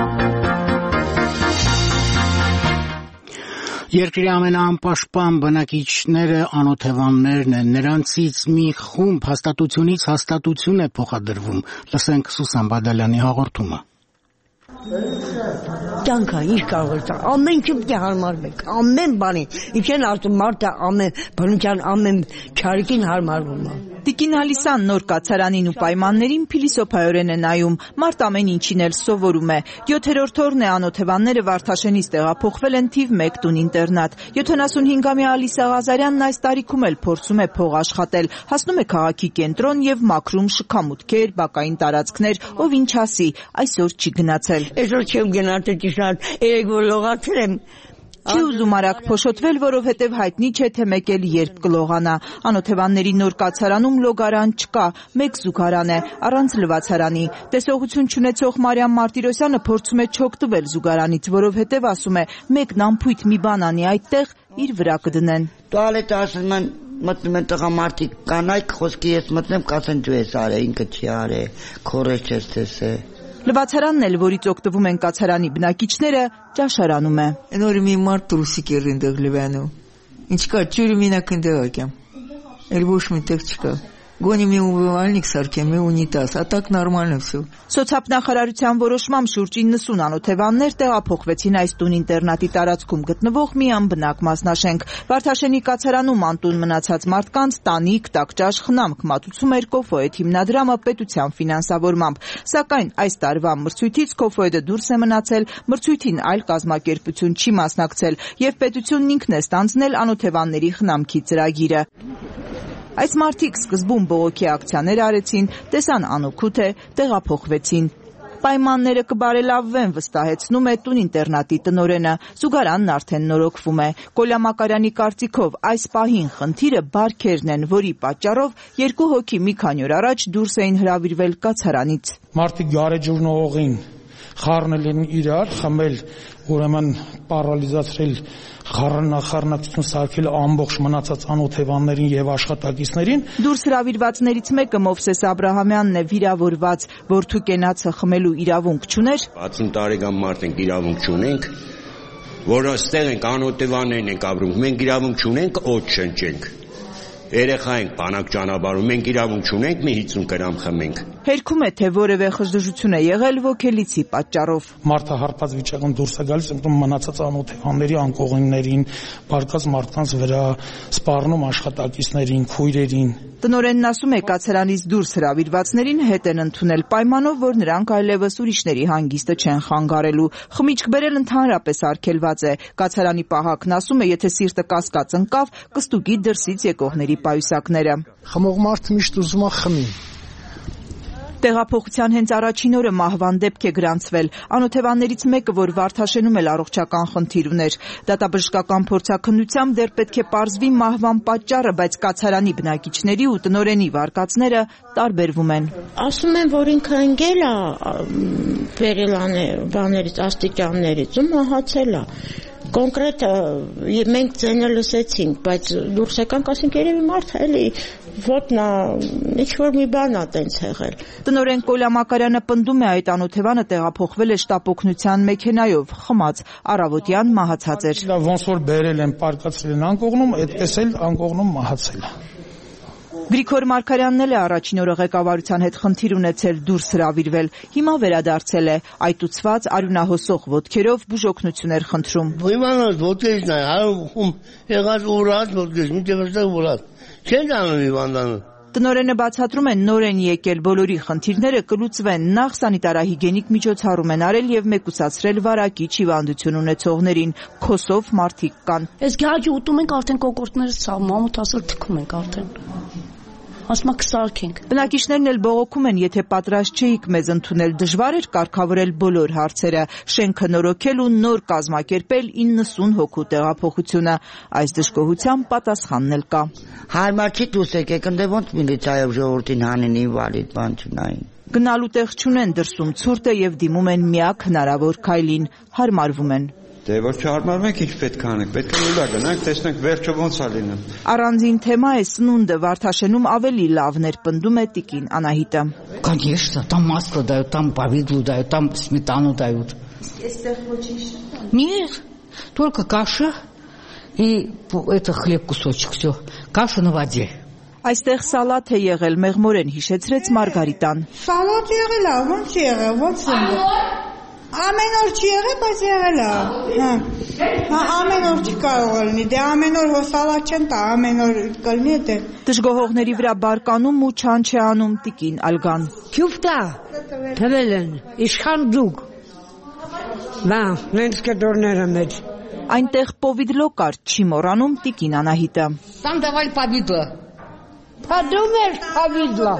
Երկրի ամենաանպաշտպան բնակիչները անօթևաններն են, նրանցից մի խումբ հաստատությունից հաստատություն է փոխադրվում։ Լսենք Սուսան Բադալյանի հաղորդումը։ Կյանքը ինչ կարող է, ամեն ինչ պետք է հարմարվեք, ամեն բանի, ինչ են ասում մարդը ամեն բնության ամեն չարիքին հարմարվում է։ Տիկին Ալիսան նոր կացարանին ու պայմաններին փիլիսոփայորեն է նայում, մարդ ամեն ինչին էլ սովորում է։ 7-րդ օրն է անօթևանները Վարդաշենից տեղափոխվել են թիվ 1 տուն ինտերնատ։ 75-ամյա Ալիսա Ղազարյանն այս տարիքում էլ փորձում է փող աշխատել, հասնում է քաղաքի կենտրոն եւ մաքրում շքամուտքեր, բակային տարածքներ, ով ինչ ասի, այսօր չի գնացել։ Այսօր չեմ գնացել, ճիշտ, երեք որ լողացել եմ։ Չի ուզում արագ փոշոտվել, որովհետև հայտնի չէ, թե մեկ էլ երբ կլողանա։ Անօթևանների նոր կացարանում լոգարան չկա, մեկ զուգարան է, առանց լվացարանի։ Տեսողություն չունեցող Մարիամ Մարտիրոսյանը փորձում է չօգտվել զուգարանից, որովհետև ասում է, մեկն անփույթ մի բան անի այդտեղ, իր վրա կդնեն։ Տուալետը ասում են, մտնում են տղամարդիկ կանայք, խոսքի ես մտնեմ, կասեն դու ես արել, ինքը չի արել, քորես չես տեսել։ Լվացարանն էլ, որից օգտվում են կացարանի բնակիչները, ճաշարանում է։ Նոր մի մարդ տրուսիկ էր ընդեղ լվանում։ Ինչ կա, ջուրը մենակ ընդեղ ակեմ։ Էլ ոչ միտեղ չկա։ Գոնի մի ուվալնիկ սարքեմ, մի ունիտազ, а так նորմալն всё։ Սոցիալնախարարության որոշմամբ շուրջ 90 անօթևաններ տեղափոխվեցին այս տուն ինտերնատի տարածքում գտնվող մի անբնակ մասնաշենք։ Վարդաշենի կացարանում անտուն մնացած մարդկանց տանիք, տակճաշ, խնամք մատուցում էր Կոֆոեդ հիմնադրամը պետության ֆինանսավորմամբ։ Սակայն այս տարվա մրցույթից Կոֆոեդը դուրս է մնացել, մրցույթին այլ կազմակերպություն չի մասնակցել եւ պետությունն ինքն է ստանձնել անօթևանների խնամքի ծրագիրը։ Այս մարդիկ սկզբում բողոքի ակցիաներ արեցին, տեսան անօգուտ է, տեղափոխվեցին։ Պայմանները կբարելավվեն, վստահեցնում է տուն ինտերնատի տնօրենը, զուգարանն արդեն նորոգվում է։ Կոլյա Մակարյանի կարծիքով այս պահին խնդիրը բարքերն են, որի պատճառով 2 հոգի մի քանի օր առաջ դուրս էին հրավիրվել կացարանից։ Մարդիկ գարեջուրն օղին խառնել են իրար, խմել, ուրեմն պարալիզացրել խառնակցություն սարքել ամբողջ մնացած անօթևաններին եւ աշխատակիցներին։ Դուրս հրավիրվածներից մեկը Մովսես Աբրահամյանն է, վիրավորված, որդու կենացը խմելու իրավունք չուներ։ 60 տարեկան մարդ ենք, իրավունք չունենք, որը ստեղ ենք, անօթևաններն ենք ապրում, մենք իրավունք չունենք, օդ շնչենք։ Երեխա ենք, բանակ ճանապարհում, մենք իրավունք չունենք, մի 50 գրամ խմենք։ Հերքում է, թե որևէ խժդժություն է եղել ոգելիցի պատճառով։ Մարդը հարբած վիճակում դուրս է գալիս, ընկնում մնացած անօթևանների, անկողիններին, բարկած մարդկանց վրա, սպառնում աշխատակիցներին, քույրերին։ Տնօրենն ասում է, կացարանից դուրս հրավիրվածներին հետ են ընդունել պայմանով, որ նրանք այլևս ուրիշների հանգիստը չեն խանգարելու։ Խմիչք բերել ընդհանրապես արգելված է։ Կացարանի պահակն ասում է, եթե սիրտը կասկած ընկավ, կստուգի դրսից եկողների պայուսակները։ Խմող մարդը միշտ ուզում է խմի։ Տեղափոխության հենց առաջին օրը մահվան դեպք է գրանցվել։ Անօթևաններից մեկը, որ Վարդաշենում էլ առողջական խնդիր ուներ։ Դատաբժշկական փորձաքննությամբ դեռ պետք է պարզվի մահվան պատճառը, բայց կացարանի բնակիչների ու տնօրենի վարկածները տարբերվում են։ Ասում են, որ ինքը ընկել է բերելաներից, աստիճաններից ու մահացել է։ Կոնկրետ մենք ձենը լսեցինք, բայց դուրս եկանք, ասենք երևի մարդ էլի ոտնա ինչ-որ մի բան է տենց եղել։ Տնօրեն Կոլյա Մակարյանը պնդում է, այդ անօթևանը տեղափոխվել է շտապօգնության մեքենայով, խմած, առավոտյան մահացած էր։ Ոնց որ բերել են, պարկացրել են անկողնում, այդպես էլ անկողնում մահացել է։ Գրիգոր Մարգարյանն էլ է առաջին օրը ղեկավարության հետ խնդիր ունեցել դուրս հրավիրվել։ Հիմա վերադարձել է, այտուցված արյունահոսող ոտքերով բուժօգնություն էր խնդրում։ Իմանալ ոտքերից նայ, հարում եղած ուռած ոտքերից, մինչև այստեղ ուռած։ Չեն անում հիվանդանը։ Տնօրենը բացատրում են նոր են եկել, բոլորի խնդիրները կլուծվեն, նախ սանիտարահիգենիկ միջոցառում են արել եւ մեկուսացրել վարակիչ հիվանդություն ունեցողներին, քոսով մարդիկ կան։ Այս գահակի ուտում ենք արդեն կոկորտները ցավ, մամուտ ասել թքում ենք արդեն։ Ասма կսարքենք։ Բնակիչներն էլ բողոքում են, եթե պատրաստ չէիք մեզ ընդունել, դժվար էր կարգավորել բոլոր հարցերը, շենքը նորոգել ու նոր կազմակերպել 90 հոգու տեղափոխությունը։ Այս դժգոհության պատասխանն էլ կա։ Հարմար չի դուրս եկեք, ընդ ոնց միլիցիայով ժողովրդին հանեն ինվալիդ բան չնային։ Գնալու տեղ չունեն, դրսում ցուրտ է եւ դիմում են միակ հնարավոր քայլին, հարմարվում են։ Դե որ չհարմարվում եք, ինչ պետք է անենք, պետք է ուլա գնանք, տեսնենք վերջը ոնց է լինում։ Առանձին թեմա է սնունդը, Վարդաշենում ավելի լավն էր, պնդում է տիկին Անահիտը։ Конечно, там масло дают, там повидло дают, там сметану дают. Այստեղ ոչինչ։ Нет, только каша и это хлеб кусочек, все. Каша на воде. Այստեղ սալատ է եղել, մեղմորեն հիշեցրեց Մարգարիտան։ Սալատ եղել է, ո՞նց եղել, ո՞նց է։ Ամեն օր չի եղել, բայց եղել է։ Ամեն օր չի կարող լինի, դե ամեն օր սալատ չեն տա, ամեն օր կլինի դե։ Դժգոհողների վրա բարկանում ու չան չի անում տիկին Ալգան։ Քյուֆտա, թվել են, իշխան դուք։ Բա, նենց կդորները մեջ։ Այնտեղ պովիդլո կար, չի մոռանում տիկին Անահիտը։ Там давали повидло. Подумаешь, повидло.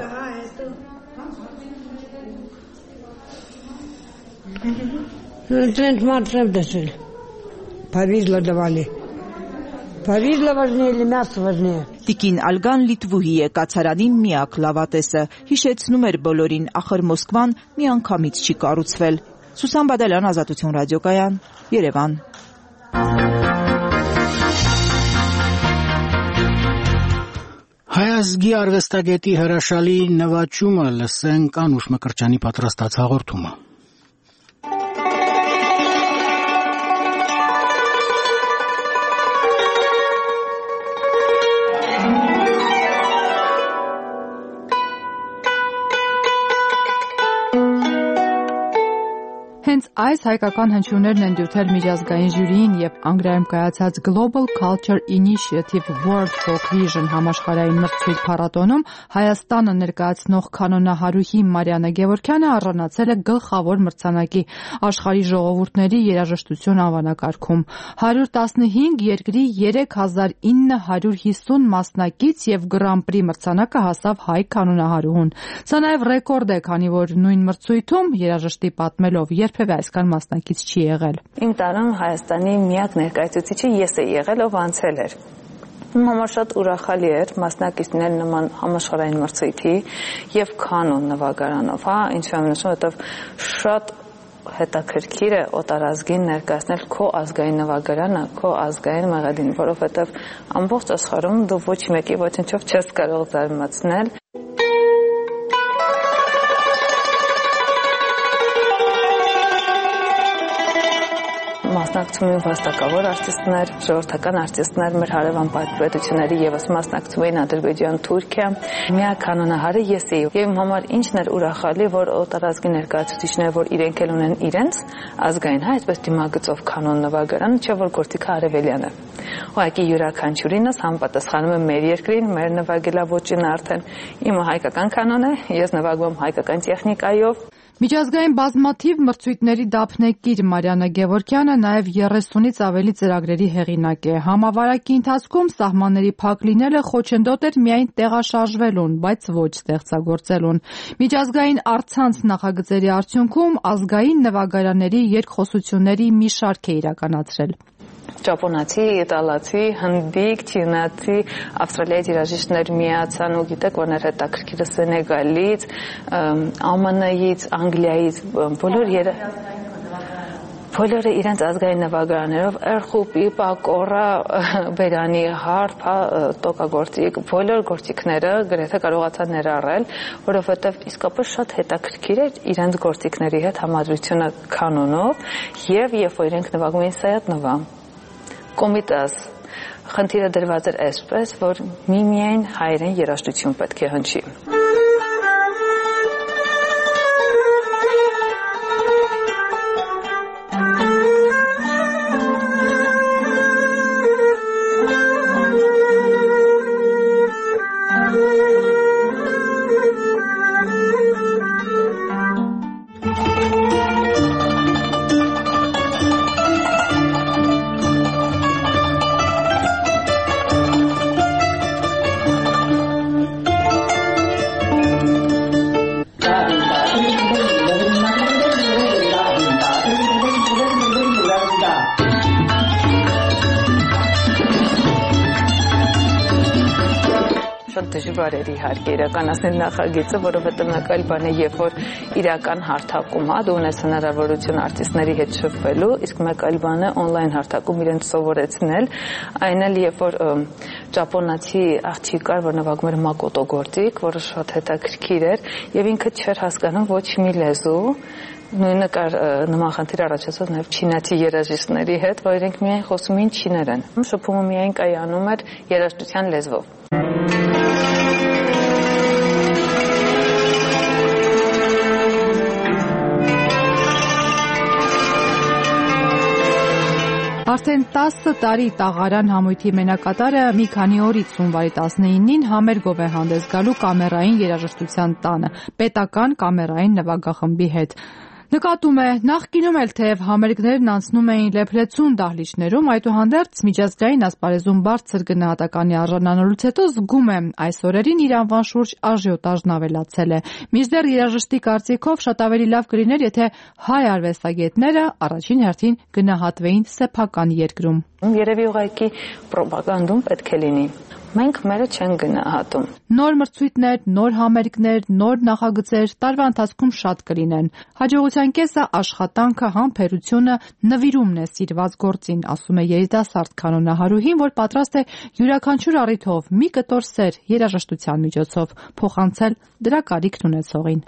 Трент матрев дошли. Повидло давали. Повидло важнее или мясо важнее? Տիկին Ալգան լիտվուհի է, կացարանին միակ լավատեսը, հիշեցնում էր բոլորին, ախր Մոսկվան միանգամից չի կառուցվել։ Սուսան Բադալյան, Ազատություն ռադիոկայան, Երևան։ Հայազգի արվեստագետի հրաշալի նվաճումը լսենք Անուշ Մկրտչյանի պատրաստած հաղորդումը։ Հենց այս հայկական հնչյուններն են դյութել միջազգային ժյուրիին եւ Անգլիայում կայացած Global Culture Initiative World Folk Vision համաշխարհային մրցույթ փառատոնում Հայաստանը ներկայացնող կանոնահարուհի Մարիաննա Գևորգյանը արժանացել է գլխավոր մրցանակի աշխարհի ժողովուրդների երաժշտություն անվանակարգում։ 115 երկրի 3950 մասնակից եւ Grand-Prix մրցանակը հասավ հայ կանոնահարուհուն։ Սա նաեւ ռեկորդ է, քանի որ նույն մրցույթում երաժշտի պատմելով երբևէ այսքան մասնակից չի եղել։ Իմ տարում Հայաստանի միակ ներկայացուցիչը ես եմ եղել, ով անցել էր։ Իմ համար շատ ուրախալի էր մասնակիցներ նման համաշխարհային մրցույթի եւ կանոն նվագարանով, ինչու եմ նշում, որովհետեւ շատ հետաքրքիր է օտարազգին ներկայացնել քո ազգային նվագարանը, քո ազգային մեղեդին, որովհետեւ ամբողջ աշխարհում դու ոչ մեկի ոչնչով չես կարող զարմացնել։ Մասնակցում էին վաստակավոր արտիստներ, ժողովրդական արտիստներ, մեր հարևան պետությունների եւս մասնակցում էին Ադրբեջան, Թուրքիա։ Միակ կանոնահարը ես էի։ Եվ իմ համար ինչն էր ուրախալի, որ օտարազգի ներկայացուցիչները, որ իրենք էլ ունեն իրենց ազգային, այսպես դիմագծով կանոն նվագարանը, չէ որ գործիքը արևելյան է։ Ուղղակի յուրաքանչյուրինս համապատասխանում է մեր երկրին, մեր նվագելավոճին արդեն։ Իմը հայկական կանոն է, ես նվագում հայկական տեխնիկայով։ Միջազգային բազմաթիվ մրցույթների դափնեկիր Մարիաննա Գևորգյանը նաև 30-ից ավելի ծրագրերի հեղինակ է։ Համավարակի ընթացքում սահմանների փակ լինելը խոչընդոտ էր միայն տեղաշարժվելուն, բայց ոչ ստեղծագործելուն։ Միջազգային առցանց նախագծերի արդյունքում ազգային նվագարանների երկխոսությունների մի շարք է իրականացրել։ Ճապոնացի, իտալացի, հնդիկ, չինացի, ավստրալիայի երաժիշտներ միացան ու գիտեք, որ հետաքրքիրը Սենեգալից, ԱՄՆ-ից, Անգլիայից, բոլորը իրենց ազգային նվագարաններով էրխու, պիպա, կոռա, բերանի, հարփ, տոկագործիկ, բոլոր գործիքները գրեթե կարողացան ներառել, որովհետև իսկապես շատ հետաքրքիր էր իրենց գործիքների հետ համադրությունը կանոնով եւ երբ որ իրենք նվագում էին Սայաթ նվա, Կոմիտաս, խնդիրը դրված էր այսպես, որ միայն հայերեն երաժշտություն պետք է հնչի։ Դժվար էր իհարկե իրականացնել նախագիծը, որովհետև նա այլ բան է, երբ որ իրական հարթակում դու ունես հնարավորություն արտիստների հետ շփվելու, իսկ մեկ այլ բան է օնլայն հարթակում իրենց սովորեցնել, այն էլ երբ որ ճապոնացի աղջիկ կար, որ նվագում էր մակոտո գործիք, որը շատ հետաքրքիր էր, եւ ինքը չէր հասկանում ոչ մի լեզու, նույնը կար նման խնդիր առաջացած նաև չինացի երաժիշտների հետ, որ իրենք միայն խոսում էին չիներեն։ Շփումը միայն կայանում էր երաժշտության լեզվով։ Արդեն 10 տարի տաղարան համույթի մենակատարը մի քանի օրից հունվարի 19-ին համերգով է հանդես գալու կամերային երաժշտության տանը, պետական կամերային նվագախմբի հետ։ Նկատում է, նախկինում էլ թեև համերգներն անցնում էին լեփլեցուն դահլիճներում, այդուհանդերձ միջազգային ասպարեզում բարձր գնահատականի արժանանալուց հետո զգում է, այս օրերին իր անվան շուրջ աժիոտաժն ավելացել է։ Մինչդեռ երաժշտի կարծիքով շատ ավելի լավ կլիներ, եթե հայ արվեստագետները առաջին հերթին գնահատվեին սեփական երկրում։ Երևի ուղղակի պրոպագանդում պետք է լինի։ Մենք մերը չենք գնահատում։ Նոր մրցույթներ, նոր համերգներ, նոր նախագծեր տարվա ընթացքում շատ կլինեն։ Հաջողության կեսը աշխատանքը, համբերությունը, նվիրումն է սիրված գործին, ասում է երիտասարդ կանոնահարուհին, որ պատրաստ է յուրաքանչյուր առիթով մի կտոր սեր երաժշտության միջոցով փոխանցել դրա կարիքն ունեցողին։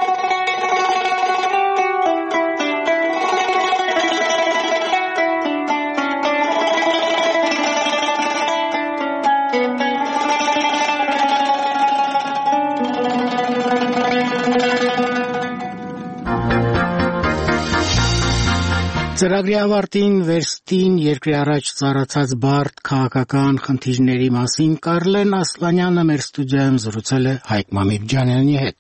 Ծրագրի ավարտին վերստին երկրի առաջ ծառացած բարդ քաղաքական խնդիրների մասին Կարլեն Ասլանյանը մեր ստուդիայում զրուցել է Հայկ Մամիկյանյանի հետ։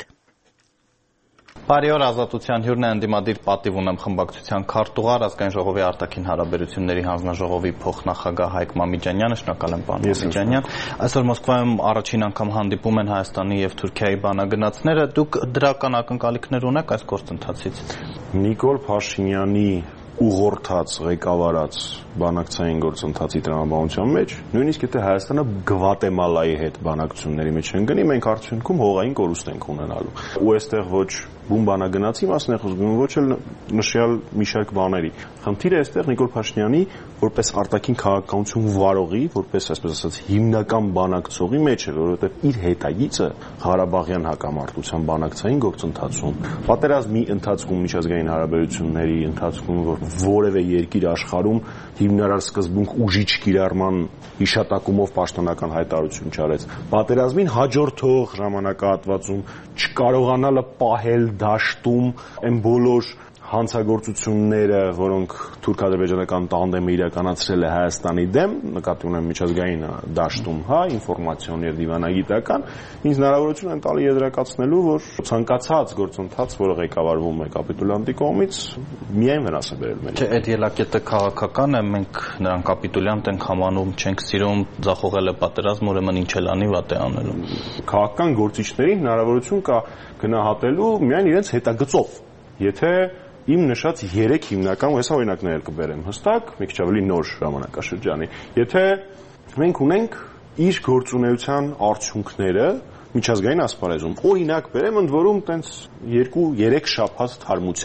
Բարի օր, Ազատության հյուրն է, ընդդիմադիր պատիվ ունեմ խմբակցության քարտուղար, ազգային ժողովի արտաքին հարաբերությունների հանձնաժողովի փոխնախագահ Հայկ Մամիկյանյանը, շնորհակալ եմ պարոն Մամիկյանյան։ Այսօր Մոսկվայում առաջին անգամ հանդիպում են Հայաստանի եւ Թուրքիայի բանագնացները, դուք դրական ակնկալիքներ ունեք այս գործընթացից։ Նիկոլ Փաշինյանի ուղղորդած, ղեկավարած բանակցային գործընթացի տրամաբանության մեջ, նույնիսկ եթե Հայաստանը Գվատեմալայի հետ բանակցությունների մեջ ընկնի, մենք արդյունքում հողային կորուստ ենք ունենալու։ Ու այստեղ ոչ բուն բանագնացի մասն է խոսում, ոչ էլ նշյալ մի շարք բաների։ Խնդիրը այստեղ Նիկոլ Փաշինյանի որպես արտաքին քաղաքականություն վարողի, որպես այսպես ասած հիմնական բանակցողի մեջ է, որովհետև իր հետագիծը Ղարաբաղյան հակամարտության բանակցային գործընթացում, պատերազմի ընթացքում, միջազգային հարաբերությունների ընթացքում, որ որևէ երկիր աշխարհում հիմնարար սկզբունք ուժիչ կիրառման հիշատակումով պաշտոնական հայտարարություն չարեց։ Պատերազմին հաջորդող ժամանակահատվածում չկարողանալը պահել դաշտում այն բոլոր հանցագործությունները, որոնք թուրք-ադրբեջանական տանդեմը իրականացրել է Հայաստանի դեմ, նկատի ունեմ միջազգային դաշտում, ինֆորմացիոն եւ դիվանագիտական, ինձ հնարավորություն են տալի եզրակացնելու, որ ցանկացած գործընթաց, որը ղեկավարվում է կապիտուլյանտի կողմից, միայն վնաս է բերել մեզ։ Չէ, այդ ելակետը քաղաքական է, մենք նրան կապիտուլյանտ ենք համանում, չենք սիրում, ձախողել է պատերազմ, ուրեմն ինչ էլ անի, վատ է անելու։ Քաղաքական գործիչներին հնարավորություն կա գնահատելու միայն իրենց հետագծով։ Եթե իմ նշած 3 հիմնական, ու հեսա օրինակներ կբերեմ հստակ, մի քիչ ավելի նոր ժամանակաշրջանի։ Եթե մենք ունենք իր գործունեության արդյունքները միջազգային ասպարեզում, օրինակ բերեմ, ընդ որում տենց 2-3 շաբաթ թարմության։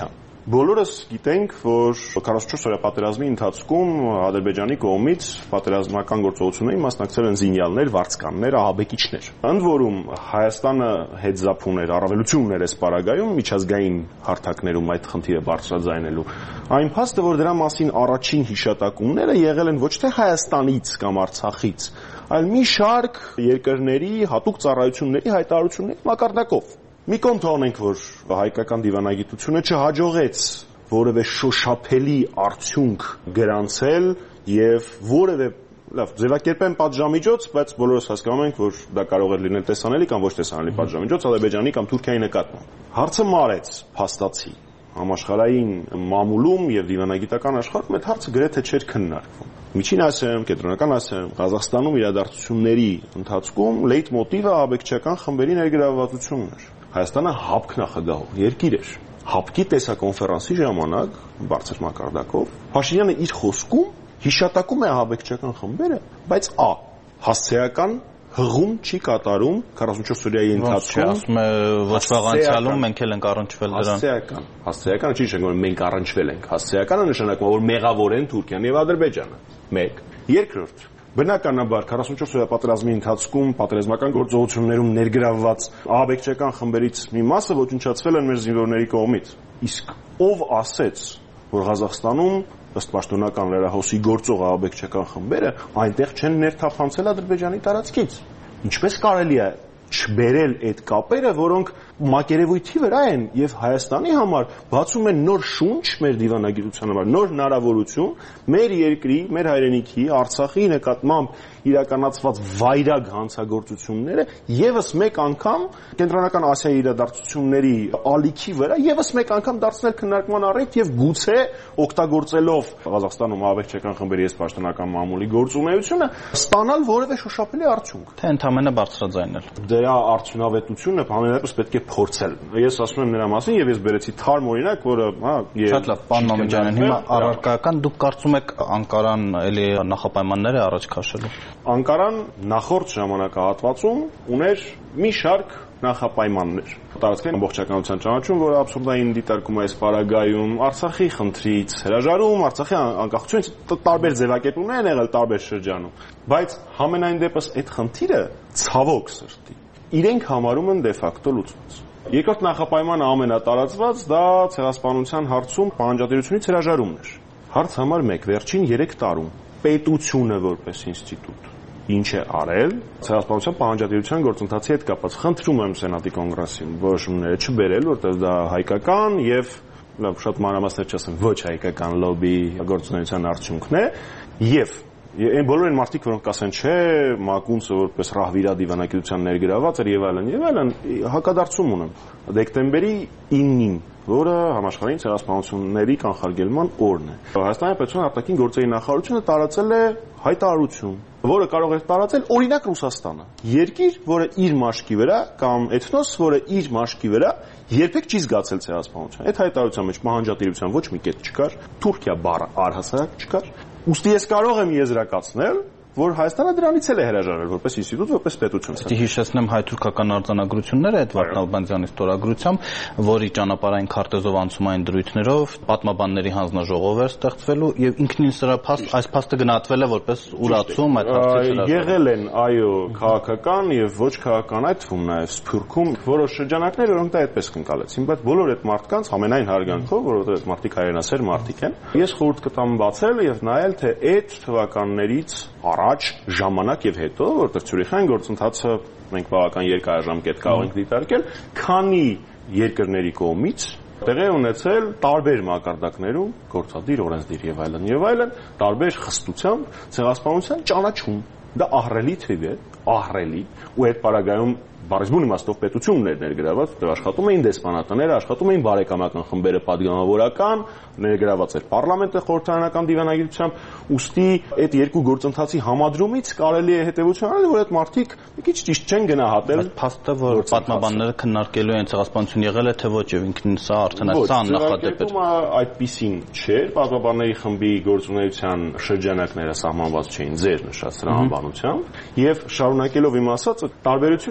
Բոլորս գիտենք, որ 44-օրյա պատերազմի ընթացքում Ադրբեջանի կողմից պատերազմական գործողություններին մասնակցել են զինյալներ, վարձկաններ, ահաբեկիչներ։ Ընդ որում Հայաստանը հետզափ ուներ առավելություն ուներ այս պարագայում միջազգային հարթակներում այդ խնդիրը բարձրաձայնելու։ Այն փաստը, որ դրա մասին առաջին հիշատակումները եղել են ոչ թե Հայաստանից կամ Արցախից, այլ մի շարք երկրների հատուկ ծառայությունների հայտարարությունների մակարդակով։ Մի կողմ թողնենք, որ հայկական դիվանագիտությունը չհաջողեց որևէ շոշափելի արդյունք գրանցել եւ որևէ լավ ձևակերպեն պատժամիջոց, բայց բոլորս հասկանում ենք, որ դա կարող է լինել տեսանելի կամ ոչ տեսանելի պատժամիջոց Ադրբեջանի կամ Թուրքիայի նկատմամբ։ Հարցը մարեց փաստացի համաշխարհային մամուլում եւ դիվանագիտական աշխարհում այդ հարցը գրեթե չէր քննարկվում։ Միջին Ասիայում, Կենտրոնական Ասիայում, Ղազախստանում իրադարձությունների ընթացքում լեյտմոտիվը աբեկչական խմբերի ներգրավվածությունն էր։ Հայաստանը հապկ նախագահող երկիր էր։ Հապկի տեսակոնֆերանսի ժամանակ բարձր մակարդակով Փաշինյանը իր խոսքում հիշատակում է ահաբեկչական խմբերը, բայց հասցեական հղում չի կատարում 44-օրյայի ընթացքում։ Ասում է ոչ վաղ անցյալում մենք էլ ենք առնչվել դրան։ Հասցեական չի նշանակում մենք առնչվել ենք։ Հասցեականը նշանակում է որ մեղավոր են Թուրքիան եւ Ադրբեջանը։ 1. Երկրորդ, բնականաբար 44-օրյա պատերազմի ընթացքում պատերազմական գործողություններում ներգրավված ահաբեկչական խմբերից մի մասը ոչնչացվել են մեր զինվորների կողմից։ Իսկ ով ասեց, որ Ղազախստանում ըստ պաշտոնական լրահոսի գործող ահաբեկչական խմբերը այնտեղ չեն ներթափանցել Ադրբեջանի տարածքից։ Ինչպես կարելի է չբերել այդ կապերը, որոնք մակերևույթի վրա են եւ Հայաստանի համար բացում են նոր շունչ մեր դիվանագիտության համար, նոր հնարավորություն մեր երկրի, մեր հայրենիքի, Արցախի նկատմամբ իրականացված վայրագ հանցագործությունները եւս մեկ անգամ Կենտրոնական Ասիայի իրադարձությունների ալիքի վրա եւս մեկ անգամ դարձնել քննարկման առիթ եւ գուցե օգտագործելով Ղազախստանում ահաբեկչական խմբերի ես պաշտոնական մամուլի գործունեությունը ստանալ որևէ շոշափելի արդյունք։ Թե ընդհանրապես բարձրաձայնել։ Դրա արդյունավետությունը համենայնպես պետք է փորձել։ Ես ասում եմ նրա մասին եւ ես բերեցի թարմ օրինակ, որը, Շատ լավ, պարոն Մամեջանյան, հիմա առարկայական դուք կարծում եք Անկարան էլի նախապայմաններ է առաջ քաշելու։ Անկարան նախորդ ժամանակահատվածում ուներ մի շարք նախապայմաններ։ Տարածքային ամբողջականության ճանաչում, որը աբսուրդային դիտարկում է այս պարագայում, Արցախի խնդրից հրաժարում, Արցախի անկախությունից տարբեր ձևակերպումներ են եղել տարբեր շրջանում, բայց համենայն դեպս այդ խնդիրը ցավոք սրտի իրենք համարում են դե ֆակտո լուծված։ Երկրորդ նախապայմանը ամենատարածված դա ցեղասպանության հարցում պահանջատիրությունից հրաժարումն էր։ Հարց համար 1. Վերջին 3 տարում պետությունը որպես ինստիտուտ ինչ է արել ցեղասպանության պահանջատիրության գործընթացի հետ կապված։ Խնդրում եմ Սենատի կոնգրեսին որոշումները չբերել, որտեղ դա հայկական եւ շատ մանրամասներ չասեմ ոչ հայկական լոբի գործունեության արդյունքն է եւ այն բոլոր այն մարդիկ, որոնք կասեն, չէ, Մակունցը որպես ռահվիրա դիվանագիտության ներգրաված էր եւ այլն, հակադարձում ունեմ։ Դեկտեմբերի 9-ին, որը համաշխարհային ցեղասպանությունների կանխարգելման օրն է։ Հայաստանի պետության արտաքին գործերի նախարարությունը տարածել է հայտարարություն, որը կարող է տարածել օրինակ Ռուսաստանը։ Երկիր, որը իր մաշկի վրա կամ էթնոս, որը իր մաշկի վրա երբեք չի զգացել ցեղասպանության։ Այդ հայտարարության մեջ պահանջատիրության ոչ մի կետ չկար, Թուրքիա բառը առհասարակ չկար։ Ուստի ես կարող եմ եզրակացնել, որ Հայաստանը դրանից էլ է հրաժարվել որպես ինստիտուտ, որպես պետություն։ Պետք է հիշեցնեմ հայ-թուրքական արձանագրությունները այդ Վարդան Ալբանդյանի ստորագրությամբ, որի ճանապարհային քարտեզով անցումային դրույթներով պատմաբանների հանձնաժողով էր ստեղծվելու եւ ինքնին սրա այս փաստը գնահատվել է որպես ուրացում այդ հարցից հրաժարվել։ Եղել են, այո, քաղաքական եւ ոչ քաղաքական, այդ թվում նաեւ Սփյուռքում որոշ շրջանակներ, որոնք դա այդպես կընկալեցին, բայց բոլոր այդ մարդկանց համենայն հարգանքով, որովհետեւ այդ մարդիկ հայրենասեր մարդիկ են, ես խորհուրդ կտամ բացել եւ նայել, թե այդ թվականներից առաջ ժամանակ եւ հետո, որտեղ Ցյուրիխյան գործընթացը մենք բավական երկարաժամկետ կարող ենք դիտարկել, քանի երկրների կողմից տեղի ունեցել տարբեր մակարդակներում գործադիր, օրենսդիր եւ այլն, տարբեր խստությամբ ցեղասպանության ճանաչում։ Դա ահռելի թիվ է, ահռելի, ու այդ պարագայում բարձր իմաստով պետություններ ներգրաված, որտեղ աշխատում էին դեսպանատները, աշխատում էին բարեկամական խմբերը падգամավորական, ներգրաված էր պարլամենտը խորհրդարանական դիվանագիտությամբ, ուստի այդ երկու գործընթացի համադրումից կարելի է հետևություն անել, որ այդ մարդիկ մի քիչ ճիշտ չեն գնահատել փաստը, որ պատմաբանները քննարկելու են ցեղասպանություն եղել է թե ոչ, եւ ինքնին սա արդեն այդ աննախադեպ էր։ Այդպիսին չէր, պատմաբանների խմբի գործունեության շրջանակները սահմանված չէին ձեր նշած սրա անվանությամբ, եւ շարունակելով իմ ասածը, տարբերությունը Ցյուրիխյան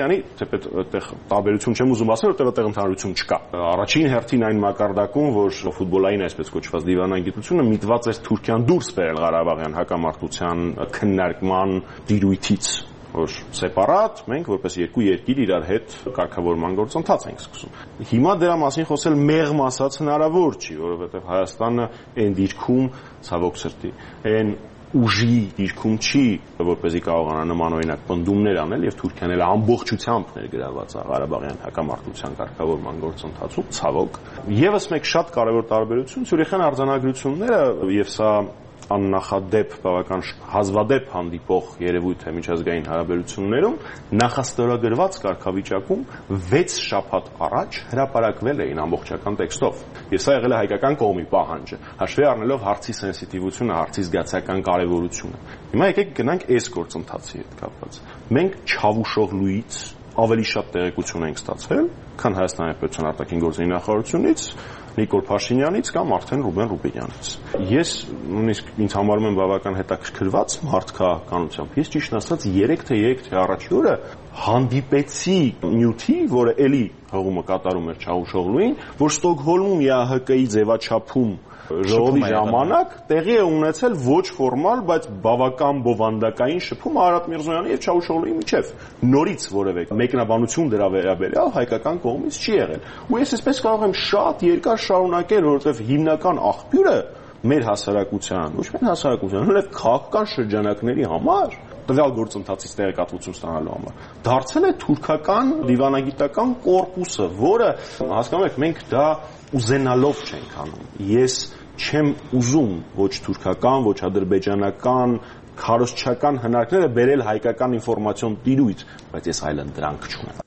Փաշինյանի, թեպետ այդտեղ տարբերություն չեմ ուզում ասել, որտեղ այդտեղ ընդհանրություն չկա։ Առաջին հերթին այն մակարդակում, որ ֆուտբոլային այսպես կոչված դիվանագիտությունը միտված էր Թուրքիան դուրս բերել Ղարաբաղյան հակամարտության քննարկման տիրույթից, որ սեպարատ մենք որպես երկու երկիր իրար հետ կարգավորման գործընթաց ենք սկսում։ Հիմա դրա մասին խոսել մեղմ ասած հնարավոր չի, որովհետև Հայաստանը այն դիրքում ցավոք սրտի, այն ուժի դիրքում չի, որպեսզի կարողանա նմանօրինակ պնդումներ անել եւ Թուրքիան էլ ամբողջությամբ ներգրաված է Ղարաբաղյան հակամարտության կարգավորման գործընթացում, ցավոք։ Եվս մեկ շատ կարևոր տարբերություն Ցյուրիխյան արձանագրությունները եւ սա աննախադեպ բավական հազվադեպ հանդիպող երևույթ է միջազգային հարաբերություններում նախաստորագրված կարգավիճակում 6 շաբաթ առաջ հրապարակվել էին ամբողջական տեքստով եւ սա եղել է հայկական կողմի պահանջը հաշվի առնելով հարցի սենսիտիվությունը, հարցի զգացական կարեւորությունը։ Հիմա եկեք գնանք այս գործընթացի հետ կապված։ Մենք Չավուշօղլուից ավելի շատ տեղեկություն ենք ստացել, քան Հայաստանի Հանրապետության արտաքին գործերի նախարարությունից, Նիկոլ Փաշինյանից կամ արդեն Ռուբեն Ռուբենյանից։ Ես նույնիսկ ինձ համարում եմ բավական հետաքրքրված մարդկականությամբ։ Ես ճիշտ ասած 3 թե առաջի օրը հանդիպեցի նյութի, որը էլի հողումը կատարում էր Չավուշօղլուին, որ Ստոկհոլմում ԵԱՀԿ-ի ձևաչափում ժողովի ժամանակ տեղի է ունեցել ոչ ֆորմալ, բայց բավական բովանդակային շփում Արարատ Միրզոյանի եւ Չավուշօղլուի միջեւ։ Նորից որևէ մեկնաբանություն դրա վերաբերյալ հայկական կողմից չի եղել։ Ու ես այսպես կարող եմ շատ երկար շարունակել, որովհետեւ հիմնական աղբյուրը մեր հասարակության, ոչ միայն հասարակության, այլև քաղաքական շրջանակների համար տվյալ գործընթացից տեղեկատվություն ստանալու համար դարձել է թուրքական դիվանագիտական կորպուսը, որը հասկանում եք մենք դա ուզենալով չենք անում։ Ես չեմ ուզում ոչ թուրքական, ոչ ադրբեջանական քարոզչական հնարքները բերել հայկական ինֆորմացիոն տիրույթ, բայց ես այլն դրանք չունեմ։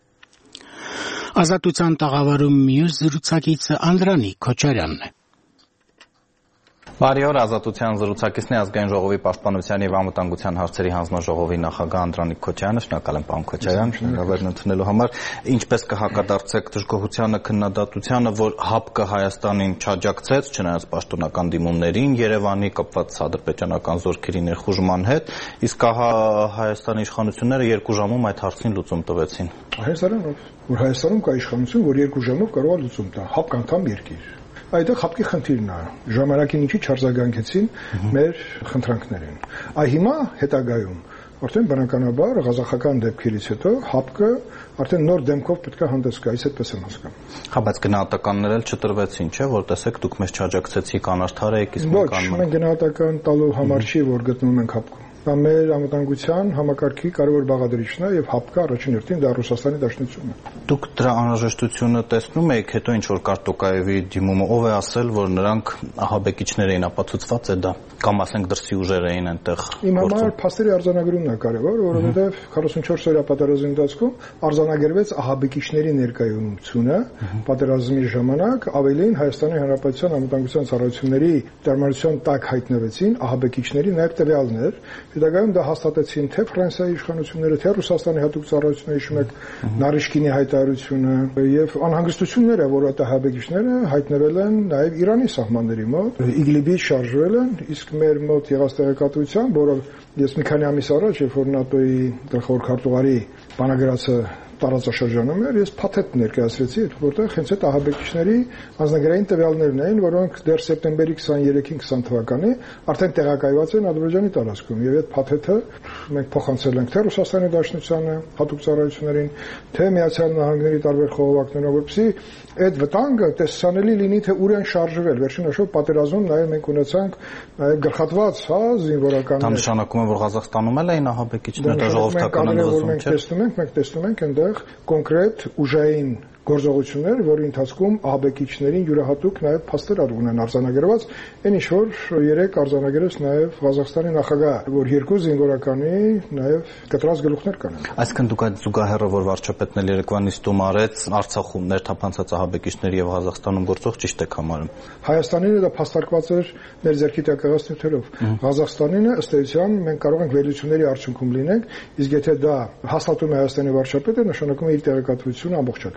Ազատության տաղավարում մյուս զրուցակիցը Անդրանիկ Քոչարյանն է։ Բարի օր, Ազատության զրուցակիցն է Ազգային ժողովի պաշտպանության եւ անվտանգության հարցերի հանձնաժողովի նախագահ Անդրանիկ Քոչարյանը։ Շնորհակալ եմ, պարոն Քոչարյան, շնորհակալ ընդունելու համար։ Ինչպես կհակադարձեք դժգոհությանը, քննադատությանը, որ ՀԱՊԿ-ը Հայաստանին չաջակցեց, չնայած պաշտոնական դիմումներին Երևանի կապված ադրբեջանական զորքերի ներխուժման հետ, իսկ Հայաստանի իշխանությունները 2 ժամում այդ հարցին լուծում տվեցին։ Հայաստանով, որ Հայաստանում կա իշխանություն, որ 2 ժամով կարող է լուծում տա, ՀԱՊԿ անդամ երկիր։ Այդտեղ ՀԱՊԿ-ի խնդիրն է, ժամանակին ինչի չարձագանքեցին մեր խնդրանքներին։ Այ հիմա հետագայում արդեն բնականաբար ղազախական դեպքերից հետո ՀԱՊԿ-ը արդեն նոր դեմքով պետք է հանդես գա, այս այդպես եմ հասկանում։ Հա, բայց գնահատականներ էլ չտրվեցին, չէ՞, որ տեսեք դուք մեզ չաջակցեցիք, անարդար եք, իսկ մենք անմեղ։ Ոչ, մենք գնահատական տալու համար չի, որ գտնվում ենք ՀԱՊԿ-ում։ Դա մեր անվտանգության համակարգի կարևոր բաղադրիչն է եւ ՀԱՊԿ-ը առաջին հերթին դա Ռուսաստանի Դաշնությունն է։ Դուք դրա անհրաժեշտությունը տեսնում եք, հետո ինչ որ Կարտոկաևի դիմումը ով է ասել, որ նրանք ահաբեկիչներ էին, ապացուցված է դա, կամ ասենք դրսի ուժեր էին այնտեղ։ Իմ համար փաստերի արձանագրումն է կարևոր, որովհետեւ 44 օրյա պատերազմի ընթացքում արձանագրվեց ահաբեկիչների ներկայությունը պատերազմի ժամանակ, ավելին Հայաստանի Հանրապետության անվտանգության ծառայությունների դերմանության տակ հայտնվեցին ահաբեկիչների նաեւ տվյալներ։ Հետագայում դա հաստատեցին թե Ֆրանսիայի իշխանությունները, թե Ռուսաստանի հատուկ ծառայությունները, հիշում եք Նարիշկինի հայտարարությունը եւ անհանգստությունները, որ այդ ահաբեկիչները հայտնվել են նաեւ Իրանի սահմանների մոտ, Իգլիբից շարժվել են, իսկ մեր մոտ եղած տեղեկատվությամբ, որը ես մի քանի ամիս առաջ, երբ որ ՆԱՏՕ-ի գլխավոր քարտուղարի բանագրացը տարածաշրջանում էր, ես փաթեթ ներկայացրեցի, որտեղ հենց այդ ահաբեկիչների անձնագրային տվյալներն էին, որոնք դեռ սեպտեմբերի 23-ին 20 թվականի արդեն տեղակայված են Ադրբեջանի տարածքում, եւ այդ փաթեթը մենք փոխանցել ենք թե Ռուսաստանի Դաշնությանը, հատուկ ծառայություններին, թե Միացյալ Նահանգների տարբեր խողովակներով, որպեսզի այդ վտանգը տեսանելի լինի, թե ուր են շարժվել։ Վերջին հաշվով պատերազմում նաեւ մենք ունեցանք նաեւ գլխատված, հա, զինվորականներ։ Դա նշանակում է, որ Ղազախստանում էլ էին ահաբեկիչներ, դա ժողովրդական ընդվզում չէ։ Մենք տեսնում ենք այնտեղ կոնկրետ ուժային գործողություններ, որի ընթացքում ահաբեկիչներին յուրահատուկ նաև փաստեր ունեն արձանագրված, այն ինչ որ 3 արձանագրեց նաև Ղազախստանի նախագահ, որ 2 զինվորականի նաև կտրած գլուխներ կան։ Այսինքն դուք այդ զուգահեռը, որ վարչապետն էլ երեկվա նիստում արեց, Արցախում ներթափանցած ահաբեկիչների եւ Ղազախստանում գործող ճիշտ եք համարում։ Հայաստանին դա փաստարկված էր մեր ձեռքի տակ եղած նյութերով։ Ղազախստանին ըստ էության մենք կարող ենք վերլուծությունների արդյունքում լինենք, իսկ եթե դա հաստատում է Հայաստանի վարչապետը, նշանակում է իր տեղեկատվությունը ամբողջական։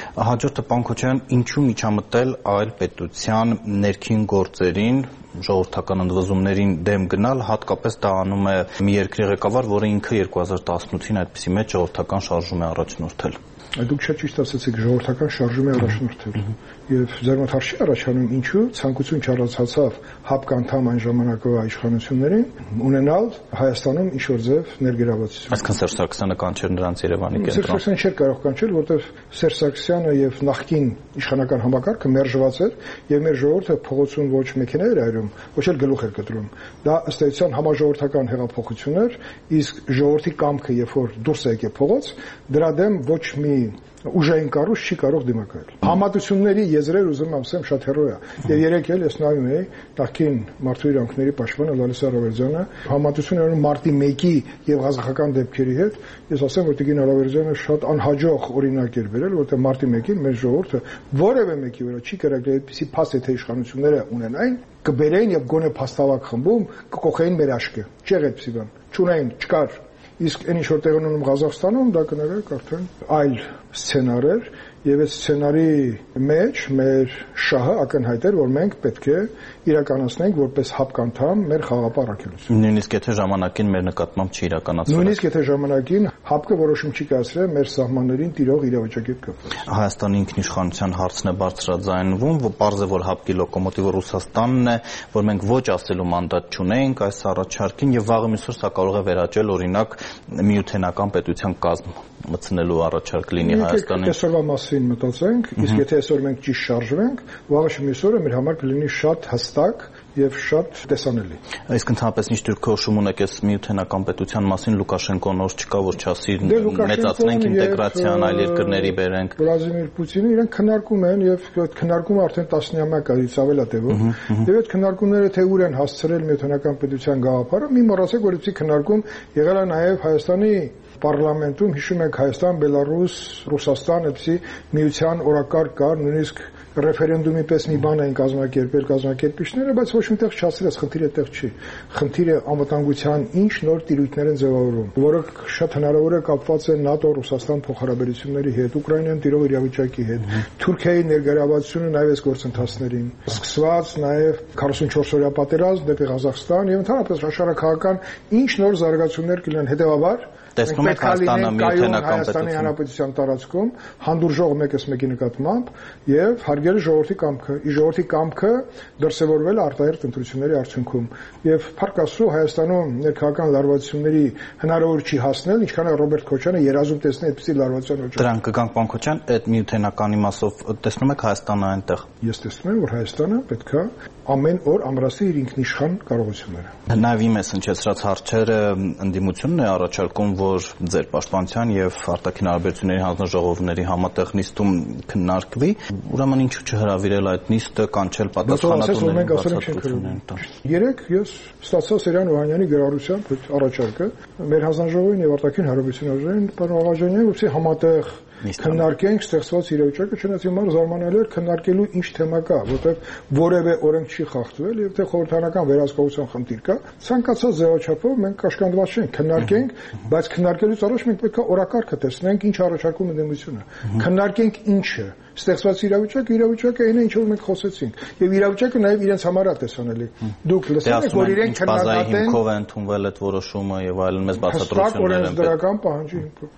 Հաջորդը պարոն Քոչարյան, ինչու միջամտել այլ պետության ներքին գործերին, ժողովրդական ընդվզումներին դեմ գնալ, հատկապես դա անում է մի երկրի ղեկավար, որը ինքը 2018-ին այդպիսի մեջ ժողովրդական շարժում է առաջնորդել։ Դուք շատ ճիշտ ասացիք, ժողովրդական շարժում է առաջնորդել եւ ձեր մոտ հարց չի առաջանում ինչու ցանկություն չառաջացավ ՀԱՊԿ անդամ այն ժամանակվա իշխանություններին ունենալ Հայաստանում ինչ-որ ձև ներգրավվածություն։ Այսինքն Սերժ Սարգսյանը կանչեր նրանց Երևանի կենտրոն։ Սերժ Սարգսյանը չէր կարող կանչել, որտեղ Սերժ Սարգսյանը եւ նախկին իշխանական համակարգը մերժված էր եւ մեր ժողովուրդը փողոցում ոչ մեքենա էր այրում, ոչ էլ գլուխ էր կտրում։ Դա ըստ էության համաժողովրդական հեղափոխություն էր, իսկ ժողովրդի կամքը, երբ որ դուրս է եկել փողոց, դրա դեմ ոչ մի ուժային կառույց չի կարող դիմակայել։ Համատությունների եզրեր ուզում եմ ասեմ շատ հեռու է։ Եվ երեք էլ ես նայում էի նախկին մարդու իրավունքների պաշտպանը Լալիս Արավերդյանը համատություն անում մարտի 1-ի եւ ղազախական դեպքերի հետ։ Ես ասեմ, որ Տիկին Արավերդյանը շատ անհաջող օրինակ էր բերել, որտեղ մարտի 1-ին մեր ժողովուրդը որևէ մեկի վրա չի կրակել այդպիսի փաստ, եթե իշխանությունները ունենային, կբերեին եւ գոնե փաստավակ խմբում կկոխեին մեր աշկը։ Չէ՞ այդպիսի բան։ Չունեին, չկար։ Իսկ այն ինչ որ տեղ ունում Ղազախստանում, դա կներեք արդեն այլ սցենար էր եւ այդ սցենարի մեջ մեր շահը ակնհայտ էր, որ մենք պետք է իրականացնենք որպես ՀԱՊԿ անդամ մեր խաղապահ առաքելությունը։ Նույնիսկ եթե ժամանակին մեր նկատմամբ չի իրականացվել։ Նույնիսկ եթե ժամանակին ՀԱՊԿ-ը որոշում չի կայացրել մեր սահմաններին տիրող իրավիճակի հետ կապված։ Հայաստանի ինքնիշխանության հարցն է բարձրաձայնվում, որ պարզ է, որ ՀԱՊԿ-ի լոկոմոտիվը Ռուսաստանն է, որ մենք ոչ ասելու մանդատ չունենք այս առաջարկին եւ վաղը միսօր սա կարող է վերաճել օրինակ միութենական պետության կազմ մտցնելու առաջարկ լինի Հայաստանին։ Այսօրվա մասին մտածենք, իսկ եթե այսօր մենք ճիշտ շարժվենք, վաղը միսօրը մեր համար կլինի շատ հստակ եւ շատ տեսանելի։ Իսկ ընդհանրապես ինչ դուրքորոշում ունեք այս միութենական պետության մասին, Լուկաշենկոն որ չկա, որ չասի մեծացնենք ինտեգրացիան, այլ երկրների բերենք։ Վլադիմիր Պուտինը իրենք քննարկում են եւ այդ քննարկումը արդեն 10-ամյակից ավել է տևում։ Եվ այդ քննարկումները թե ուր են հասցրել միութենական պետության գաղափարը, մի մոռացեք, որ այդպիսի քննարկում եղել է նաեւ Հայաստանի պարլամենտում, հիշում եք Հայաստան, Բելարուս, Ռուսաստան, այդպիսի միության օրակարգ կար, նույնիսկ ռեֆերենդումի պես մի բան էին կազմակերպել կազմակերպիչները, բայց ոչ միտեղ չասրես, խնդիրը այդտեղ չի։ Խնդիրը անվտանգության ինչ նոր տիրույթներ են ձևավորում, որը շատ հնարավոր է կապված է ՆԱՏՕ-Ռուսաստան փոխհարաբերությունների հետ, Ուկրաինայում տիրող իրավիճակի հետ, Թուրքիայի ներգրավվածությունը նաև այս գործընթացներին, սկսված նաև 44-օրյա պատերազմ դեպի Ղազախստան եւ ընդհանրապես աշխարհակահական ինչ նոր զարգացումներ կլինեն, հետեւաբար տեսնում եք Հայաստանը միութենական Հայաստանի Հանրապետության տարածքում հանդուրժող մեկս մեկի նկատմամբ եւ հարգել ժողովրդի կամքը։ Ի ժողովրդի կամքը դրսևորվել արտահերթ ընտրությունների արդյունքում եւ փառք Աստծո Հայաստանում ներքաղաքական լարվածությունների հնարավոր չի հասնել, ինչքան է Ռոբերտ Քոչյանը երազում տեսնել այդպիսի լարվածության օջախ։ Դրանք կգանք պարոն Քոչյան, այդ միութենականի մասով տեսնում եք Հայաստանը այնտեղ։ Ես տեսնում եմ, որ Հայաստանը պետքա ամեն օր ամրացնի իր ինքնիշխան կարողությունները։ Նաև իմ ես հնչեցրած հարցերը ընդդիմությունն է առաջարկում, որ ձեր պաշտպանության եւ արտաքին հարաբերությունների հանձնաժողովների համատեղ նիստում քննարկվի, ուրեմն ինչու չհրավիրել այդ նիստը, կանչել պատասխանատուներին։ Երեք ես ստացա Սերյան Օհանյանի գրառությամբ այդ առաջարկը մեր հանձնաժողովին եւ արտաքին հարաբերություններին պարոն Աղաջանյանը, որպեսզի համատեղ քննարկենք ստեղծված իրավիճակը, չնայած հիմա զարմանալի է քննարկելու ինչ թեմա կա, որտեղ որևէ օրենք չի խախտվել եւ թե խորհրդանական վերահսկողության խնդիր կա, ցանկացած ձևաչափով մենք կաշկանդված չենք, քննարկենք, բայց քննարկելուց առաջ մենք պետք է օրակարգը տեսնենք, ինչ առաջարկում ընդդիմությունը։ Քննարկենք ինչը, ստեղծված իրավիճակը այն է, ինչով մենք խոսեցինք, եւ իրավիճակը նաեւ իրենց համար է տեսանելի։ Դուք լսում եք, որ իրենք քննադատեն հիմքով է ընդունվել այդ որոշումը եւ այլն մեծ բացատրություններ են դրական պահանջի հիմքով։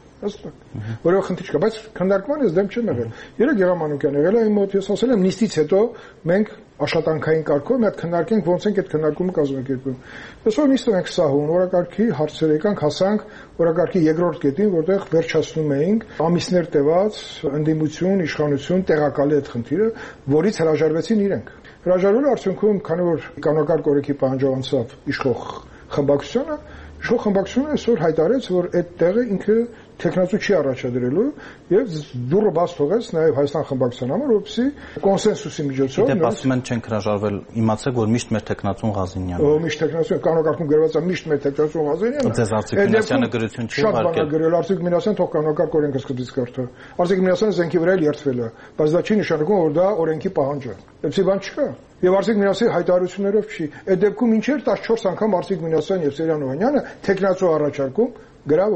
Որով խնդիր չկա, բայց քննարկման ես դեմ չեմ եղել։ Երեք Եղամանուկյան եղել է իմ մոտ, ես ասել եմ նիստից հետո մենք աշխատանքային կարգով մի հատ քննարկենք ոնց ենք այդ քննարկումը կազմակերպում։ Այսօր նիստը մենք սահուն օրակարգի հարցեր եկանք, հասանք օրակարգի երկրորդ կետին, որտեղ վերջացնում էինք ամիսներ տևած ընդդիմություն, իշխանություն տեղակալի այդ խնդիրը, որից հրաժարվեցին իրենք։ Հրաժարվելու արդյունքում, քանի որ կանոնակարգ օրենքի պահանջով անցավ իշխող խմբակցությունը, իշխող խմբակցությունը այսօր հայտարարեց, որ այդ տեղը ինքը տեխնացու չի առաջադրելու եւ դուրը բաց թողեց նաեւ Հայաստան խմբակցության համար, որպեսզի կոնսենսուսի միջոցով Դե ասում են չենք հրաժարվել, իմացեք, որ միշտ մեր տեխնացուն Ղազինյանն է։ Միշտ տեխնացուն կանոնակարգում գրված է միշտ մեր տեխնացուն Ղազինյանն է։ Ձեզ Արծիկ Մինասյանը գրություն չի ուղարկել։ Շատ բան գրել Արծիկ Մինասյան թող կանոնակարգ օրենքը սկզբից կարդա։ Արծիկ Մինասյանը զենքի վրա էլ երթվել է, բայց դա չի նշանակում, որ դա օրենքի պահանջ է։ Այդպիսի բան չկա։ Եվ Արծիկ Մինասյանի հայտարարություններով չի։ Այդ դեպքում ինչ էր 14 անգամ Արծիկ Մինասյան եւ Սերյան Օհանյանը տեխնացու առաջարկում գրավոր։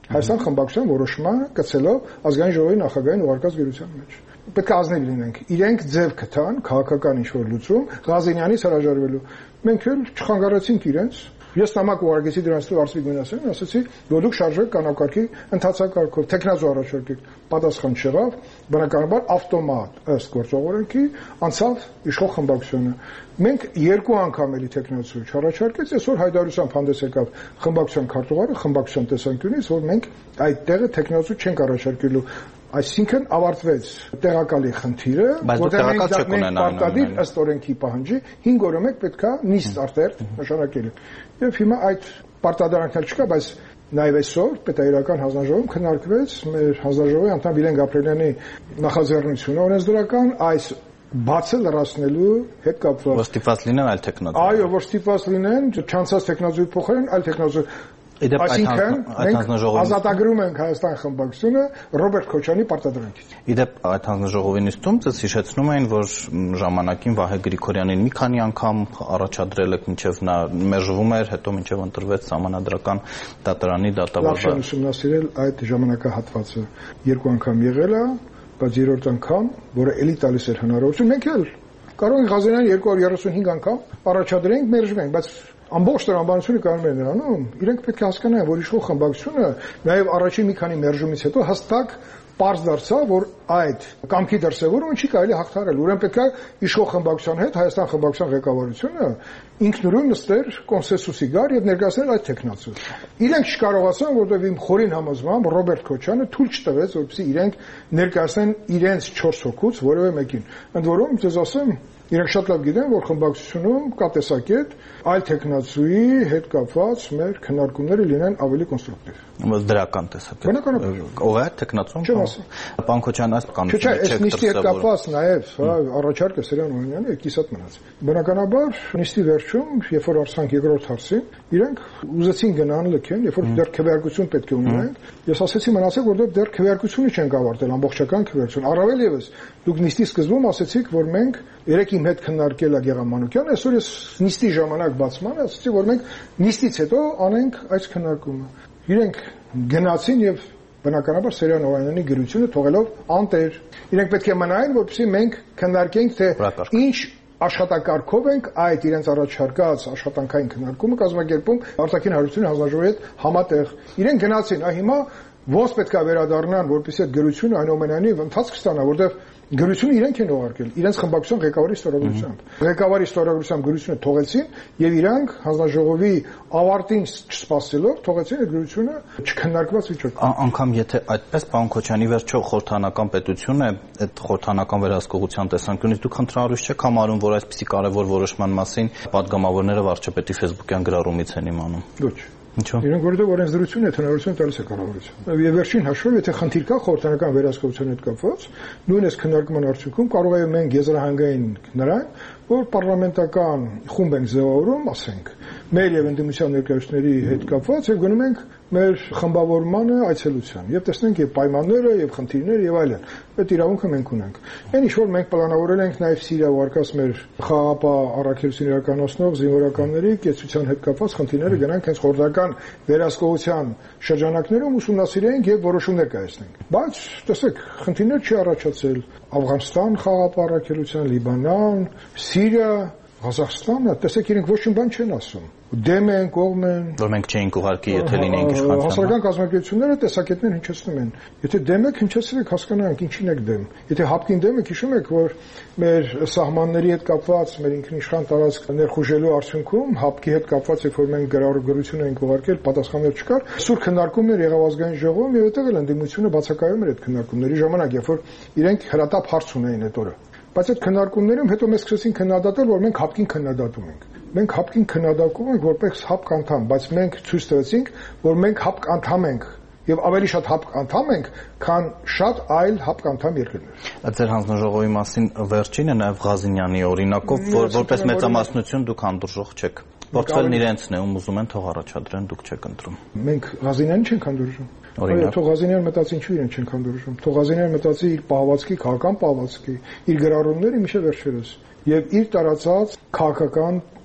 Հայաստան խմբակցության որոշմանը կցելով ազգային ժողովի նախագահային ուղարկած գերության մեջ։ Պետք է ազնիվ լինենք։ Իրենք ձև գտան քաղաքական ինչ-որ լուծում Ղազենյանից հրաժարվելու։ Մենք էլ չխանգարեցինք իրենց։ Ես նամակ ուղարկեցի դրանց դու Արսվիկ Մինասյանին, ասացի, որ դուք շարժվեք կանոնակարգի ընթացակարգով, տեխնազու առաջարկեք։ Պատասխան չեղավ, բնականաբար ավտոմատ ըստ գործողորենքի անցավ իշխող խմբակցությունը։ Մենք երկու անգամ էլի տեխնազու չառաջարկեց, այսօր հայտարարությամբ հանդես եկավ խմբակցության քարտուղարը, խմբակցության տեսանկյունից, որ մենք այդ տեղը տեխնազու չենք առաջարկելու։ Այսինքն ավարտվեց տեղակալի խնդիրը, որտեղ մենք պարտադիր ըստ օրենքի պահանջի 5 օրը մեկ պետքա նիստ արտերտ նշանակել։ Եվ հիմա այդ պարտադրանքն չկա, բայց նաև այսօր պետայական հանձնաժողովում քննարկվեց մեր հանձնաժողովի անդամ Վիլեն Գաբրելյանի նախաձեռնությունը օրենսդրական այս բացը լրացնելու հետ կապված։ Որ ստիպված լինեն այլ տեխնազու։ Այո, որ ստիպված լինեն չանցած տեխնազուի փոխարեն այլ տեխնազու։ Այսինքն մենք ազատագրում ենք Հայաստան խմբակցությունը Ռոբերտ Քոչյանի պարտադրանքից։ Իդեպ այդ հանձնաժողովի նիստում ձեզ հիշեցնում էին, որ ժամանակին Վահե Գրիգորյանին մի քանի անգամ առաջադրել եք, մինչև նա մերժվում էր, հետո մինչև ընտրվեց սահմանադրական դատարանի դատավորը։ Լավ շեն ուսումնասիրել այդ ժամանակահատվածը։ 2 անգամ եղել է, բայց 3-րդ անգամ, որը էլի տալիս էր հնարավորություն, մենք էլ կարող ենք Ղազենյանին 235 անգամ առաջադրենք, մերժվենք, բայց ամբողջ տրամաբանությունը կարող է նրանում, իրենք պետք է հասկանան, որ իշխող խմբակցությունը նաև առաջին մի քանի մերժումից հետո հստակ պարզ դարձավ, որ այդ կամքի դրսևորումը չի կարելի հաղթահարել։ Ուրեմն պետք է իշխող խմբակցության հետ Հայաստան խմբակցության ղեկավարությունը ինքնուրույն նստեր կոնսենսուսի գար եւ ներկայացնել այդ տեխնացու։ Իրենք չկարողացան, որովհետեւ իմ խորին համոզմամբ Ռոբերտ Քոչյանը թույլ չտվեց, որպեսզի իրենք ներկայացնեն իրենց 4 հոգուց որևէ մեկին։ Ընդ որում, ես ասեմ, իրենք շատ լավ գիտեն, որ խմբակցությունում կա տեսակետ այլ տեխնացուի հետ կապված մեր քննարկումները լինեն ավելի կոնստրուկտիվ։ Բայց դրական տեսակետ։ Բնականաբար։ Ով է տեխնացուն։ Պարոն Քոչյան, այս կանոնը չէ, նիստի հետ կապված նաև առաջարկը Սերյան Օհանյանը կիսատ մնաց։ Բնականաբար նիստի վերջում, երբ որ արցանք երկրորդ հարցին, իրենք ուզեցին գնան լքեն, երբ որ դեռ քվեարկություն պետք է ունենանք, ես ասեցի մնացեք, որովհետև դեռ քվեարկությունը չենք ավարտել, ամբողջական քվեարկություն։ Առավել եւս դուք նիստի սկզբում ասեցիք, որ մենք երեք իմ հետ քննարկել է Գեղամ Մանուկյանը, այսօր ես նիստի ժամանակ բացման ասեցի, որ մենք նիստից հետո անենք այս քննարկումը։ Իրենք գնացին եւ բնականաբար Սերյան Օհանյանի գրությունը թողելով անտեր։ Իրենք պետք է մնային, որպեսզի մենք քննարկենք, թե ինչ աշխատակարգով ենք այդ իրենց առաջարկած աշխատանքային քննարկումը կազմակերպում արտաքին հարցությունների հանձնաժողովի հետ համատեղ։ Իրենք գնացին, հիմա ոնց պետք է վերադառնան, որպեսզի այդ գրությունը այնուամենայնիվ ընթացք ստանա, որտեղ գրությունը իրենք են ուղարկել, իրենց խմբակցության ղեկավարի ստորագրությամբ։ Ղեկավարի ստորագրությամբ գրությունը թողեցին եւ իրանք հանձնաժողովի ավարտին չսպասելով թողեցին այդ գրությունը չքննարկված վիճակում։ Անկամ եթե այդպես պարոն Քոչյանի վերջո խորհրդանական պետություն է, այդ խորհրդանական վերահսկողության տեսանկյունից դուք խնդրահարույց չեք համարում, որ այսպիսի կարևոր որոշման մասին падգամավորները վարչապետի Facebook-յան գրառումից են իմանում։ Ոչ։ Ինչո՞։ Իրենք որովհետև օրենսդրությունը այդ հնարավորություն տալիս է կառավարության։ Եվ վերջին հաշվով, եթե խնդիր կա խորհրդանական վերահսկողության հետ կապված, նույն այս քննարկման արդյունքում կարող է մենք եզրահանգային նրան, որ պարլամենտական խումբ ենք ձևավորում, ասենք, մեր եւ ընդդիմության ներկայացուցիչների հետ կապված եւ գնում ենք մեր խմբավորմանը այցելության եւ տեսնենք եւ պայմանները եւ խնդիրները եւ այլն։ Այդ իրավունքը մենք ունենք։ Այն ինչ որ մենք պլանավորել ենք նաեւ Սիրիա ուղարկած մեր խաղապահ առաքելություն իրականացնող զինվորականների կեցության հետ կապված խնդիրները գնանք հենց խորհրդական վերահսկողության շրջանակներում ուսումնասիրենք եւ որոշումներ կայացնենք։ Բայց տեսեք, խնդիրներ չի առաջացել Աֆղանստան խաղապահ առաքելության, Լիբանան, Սիրիա, Ղազախստանը, տեսեք, իրենք ոչ մի բան չեն ասում։ Դեմ են, կողմ են։ Որ մենք չէինք ուղարկի, եթե լինեինք իշխանության։ Հասարակական կազմակերպությունները տեսակետներ հնչեցնում են։ Եթե դեմ եք, հնչեցրեք, հասկանանք ինչին եք դեմ։ Եթե հապկին դեմ եք, հիշում եք, որ մեր սահմանների հետ կապված, մեր ինքնիշխան տարածք ներխուժելու արդյունքում հապկի հետ կապված, երբ որ մենք գրառություն ենք ուղարկել, պատասխաններ չկար։ Սուր քննարկումներ եղավ ազգային ժողովում եւ այդտեղ էլ ընդդիմությունը բացակայում էր այդ քննարկումների ժամանակ, երբ որ իրենք հրատապ հարց ունեին այդ օրը։ Բայց այդ քննարկումներում հետո մեզ սկսեցին քննադատել, որ մենք հապկին քննադատում ենք։ Մենք հապկին քննադատում ենք որպես հապկ անդամ, բայց մենք ցույց տվեցինք, որ մենք հապկ անդամ ենք եւ ավելի շատ հապկ անդամ ենք, քան շատ այլ հապկ անդամ երկրներ։ Ձեր հանձնաժողովի մասին վերջինը նաեւ Ղազենյանի օրինակով, որ որպես մեծամասնություն դուք հանդուրժող չեք։ Որտեղ իրենցն է, ում ուզում են թող առաջադրեն, դուք չեք ընտրում։ Մենք Ղազենյանին չենք հանդուրժում։ Օրինակ, թող Ղազենյանը մտածի ինչու իրեն չենք հանդուրժում։ Թող Ղազենյանը մտածի իր պահվածքի, քաղաքական պահվածքի, իր գրառումները միշտ վերջերս եւ իր տարածած քաղաքական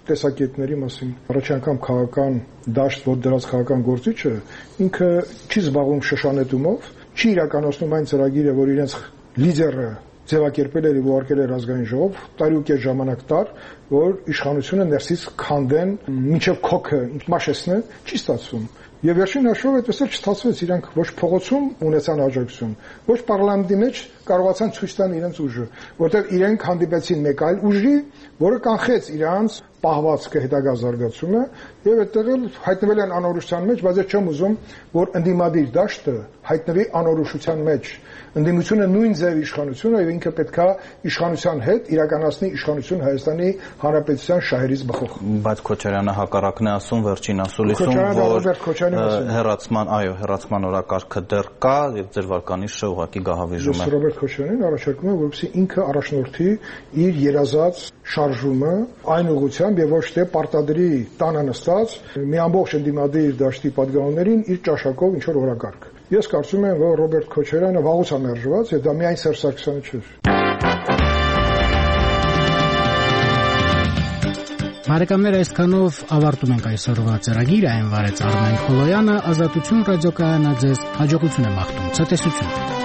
տեսակետների մասին։ Առաջ անգամ քաղաքական դաշտ ոտդրած քաղաքական գործիչը ինքը չի զբաղվում շշանետումով, չի իրականացնում այն ծրագիրը, որ իրենց լիդերը ձևակերպել էր ու ուղարկել էր ազգային ժողով, տարի ու կես ժամանակ տար, որ իշխանությունը ներսից քանդեն, մինչև քոքը մաշեսնը, չի ստացվում։ Եվ վերջին հաշվով այդպես էլ չստացվեց, իրանք ոչ փողոցում ունեցան աջակցություն, ոչ պարլամենտի մեջ կարողացան ցույց տան իրենց ուժը, որտեղ իրենք հանդիպեցին մեկ այլ ուժի, որը կանխեց իրանց պահվածքը հետագա զարգացումը եւ այդտեղ էլ հայտնվել են անորոշության մեջ, բայց ես չեմ ուզում, որ ընդդիմադիր դաշտը հայտնվի անորոշության մեջ։ Ընդդիմությունը նույն ձև իշխանությունը եւ ինքը պետքա իշխանության հետ իրականացնի իշխանություն Հայաստանի Հանրապետության շահերից բխող։ Բայց Քոչարյանը հակառակն է ասում վերջին ասուլիսում, որ հեռացման օրակարգը դեռ կա եւ ձեր վարկանիշը ուղղակի գահավիժում է։ Ռոբերտ Քոչարյանին առաջարկում եմ, որպեսզի ինքը առաջնորդի իր երազած շարժումը այն ուղղությամբ եւ ոչ թե պարտադրի տանը նստած մի ամբողջ ընդդիմադիր դաշտի պատգամավորներին իր ճաշակով ինչ որ օրակարգ։ Ես կարծում եմ, որ Ռոբերտ Քոչարյանը վաղուց է մերժված եւ դա միայն Սերժ Սարգսյանը չէր։ Բարեկամներ, այսքանով ավարտում ենք այսօրվա ծրագիրը, այն վարեց Արմեն Խոլոյանը, Ազատություն ռադիոկայանը ձեզ հաջողություն եմ աղթում։ Ցտեսություն։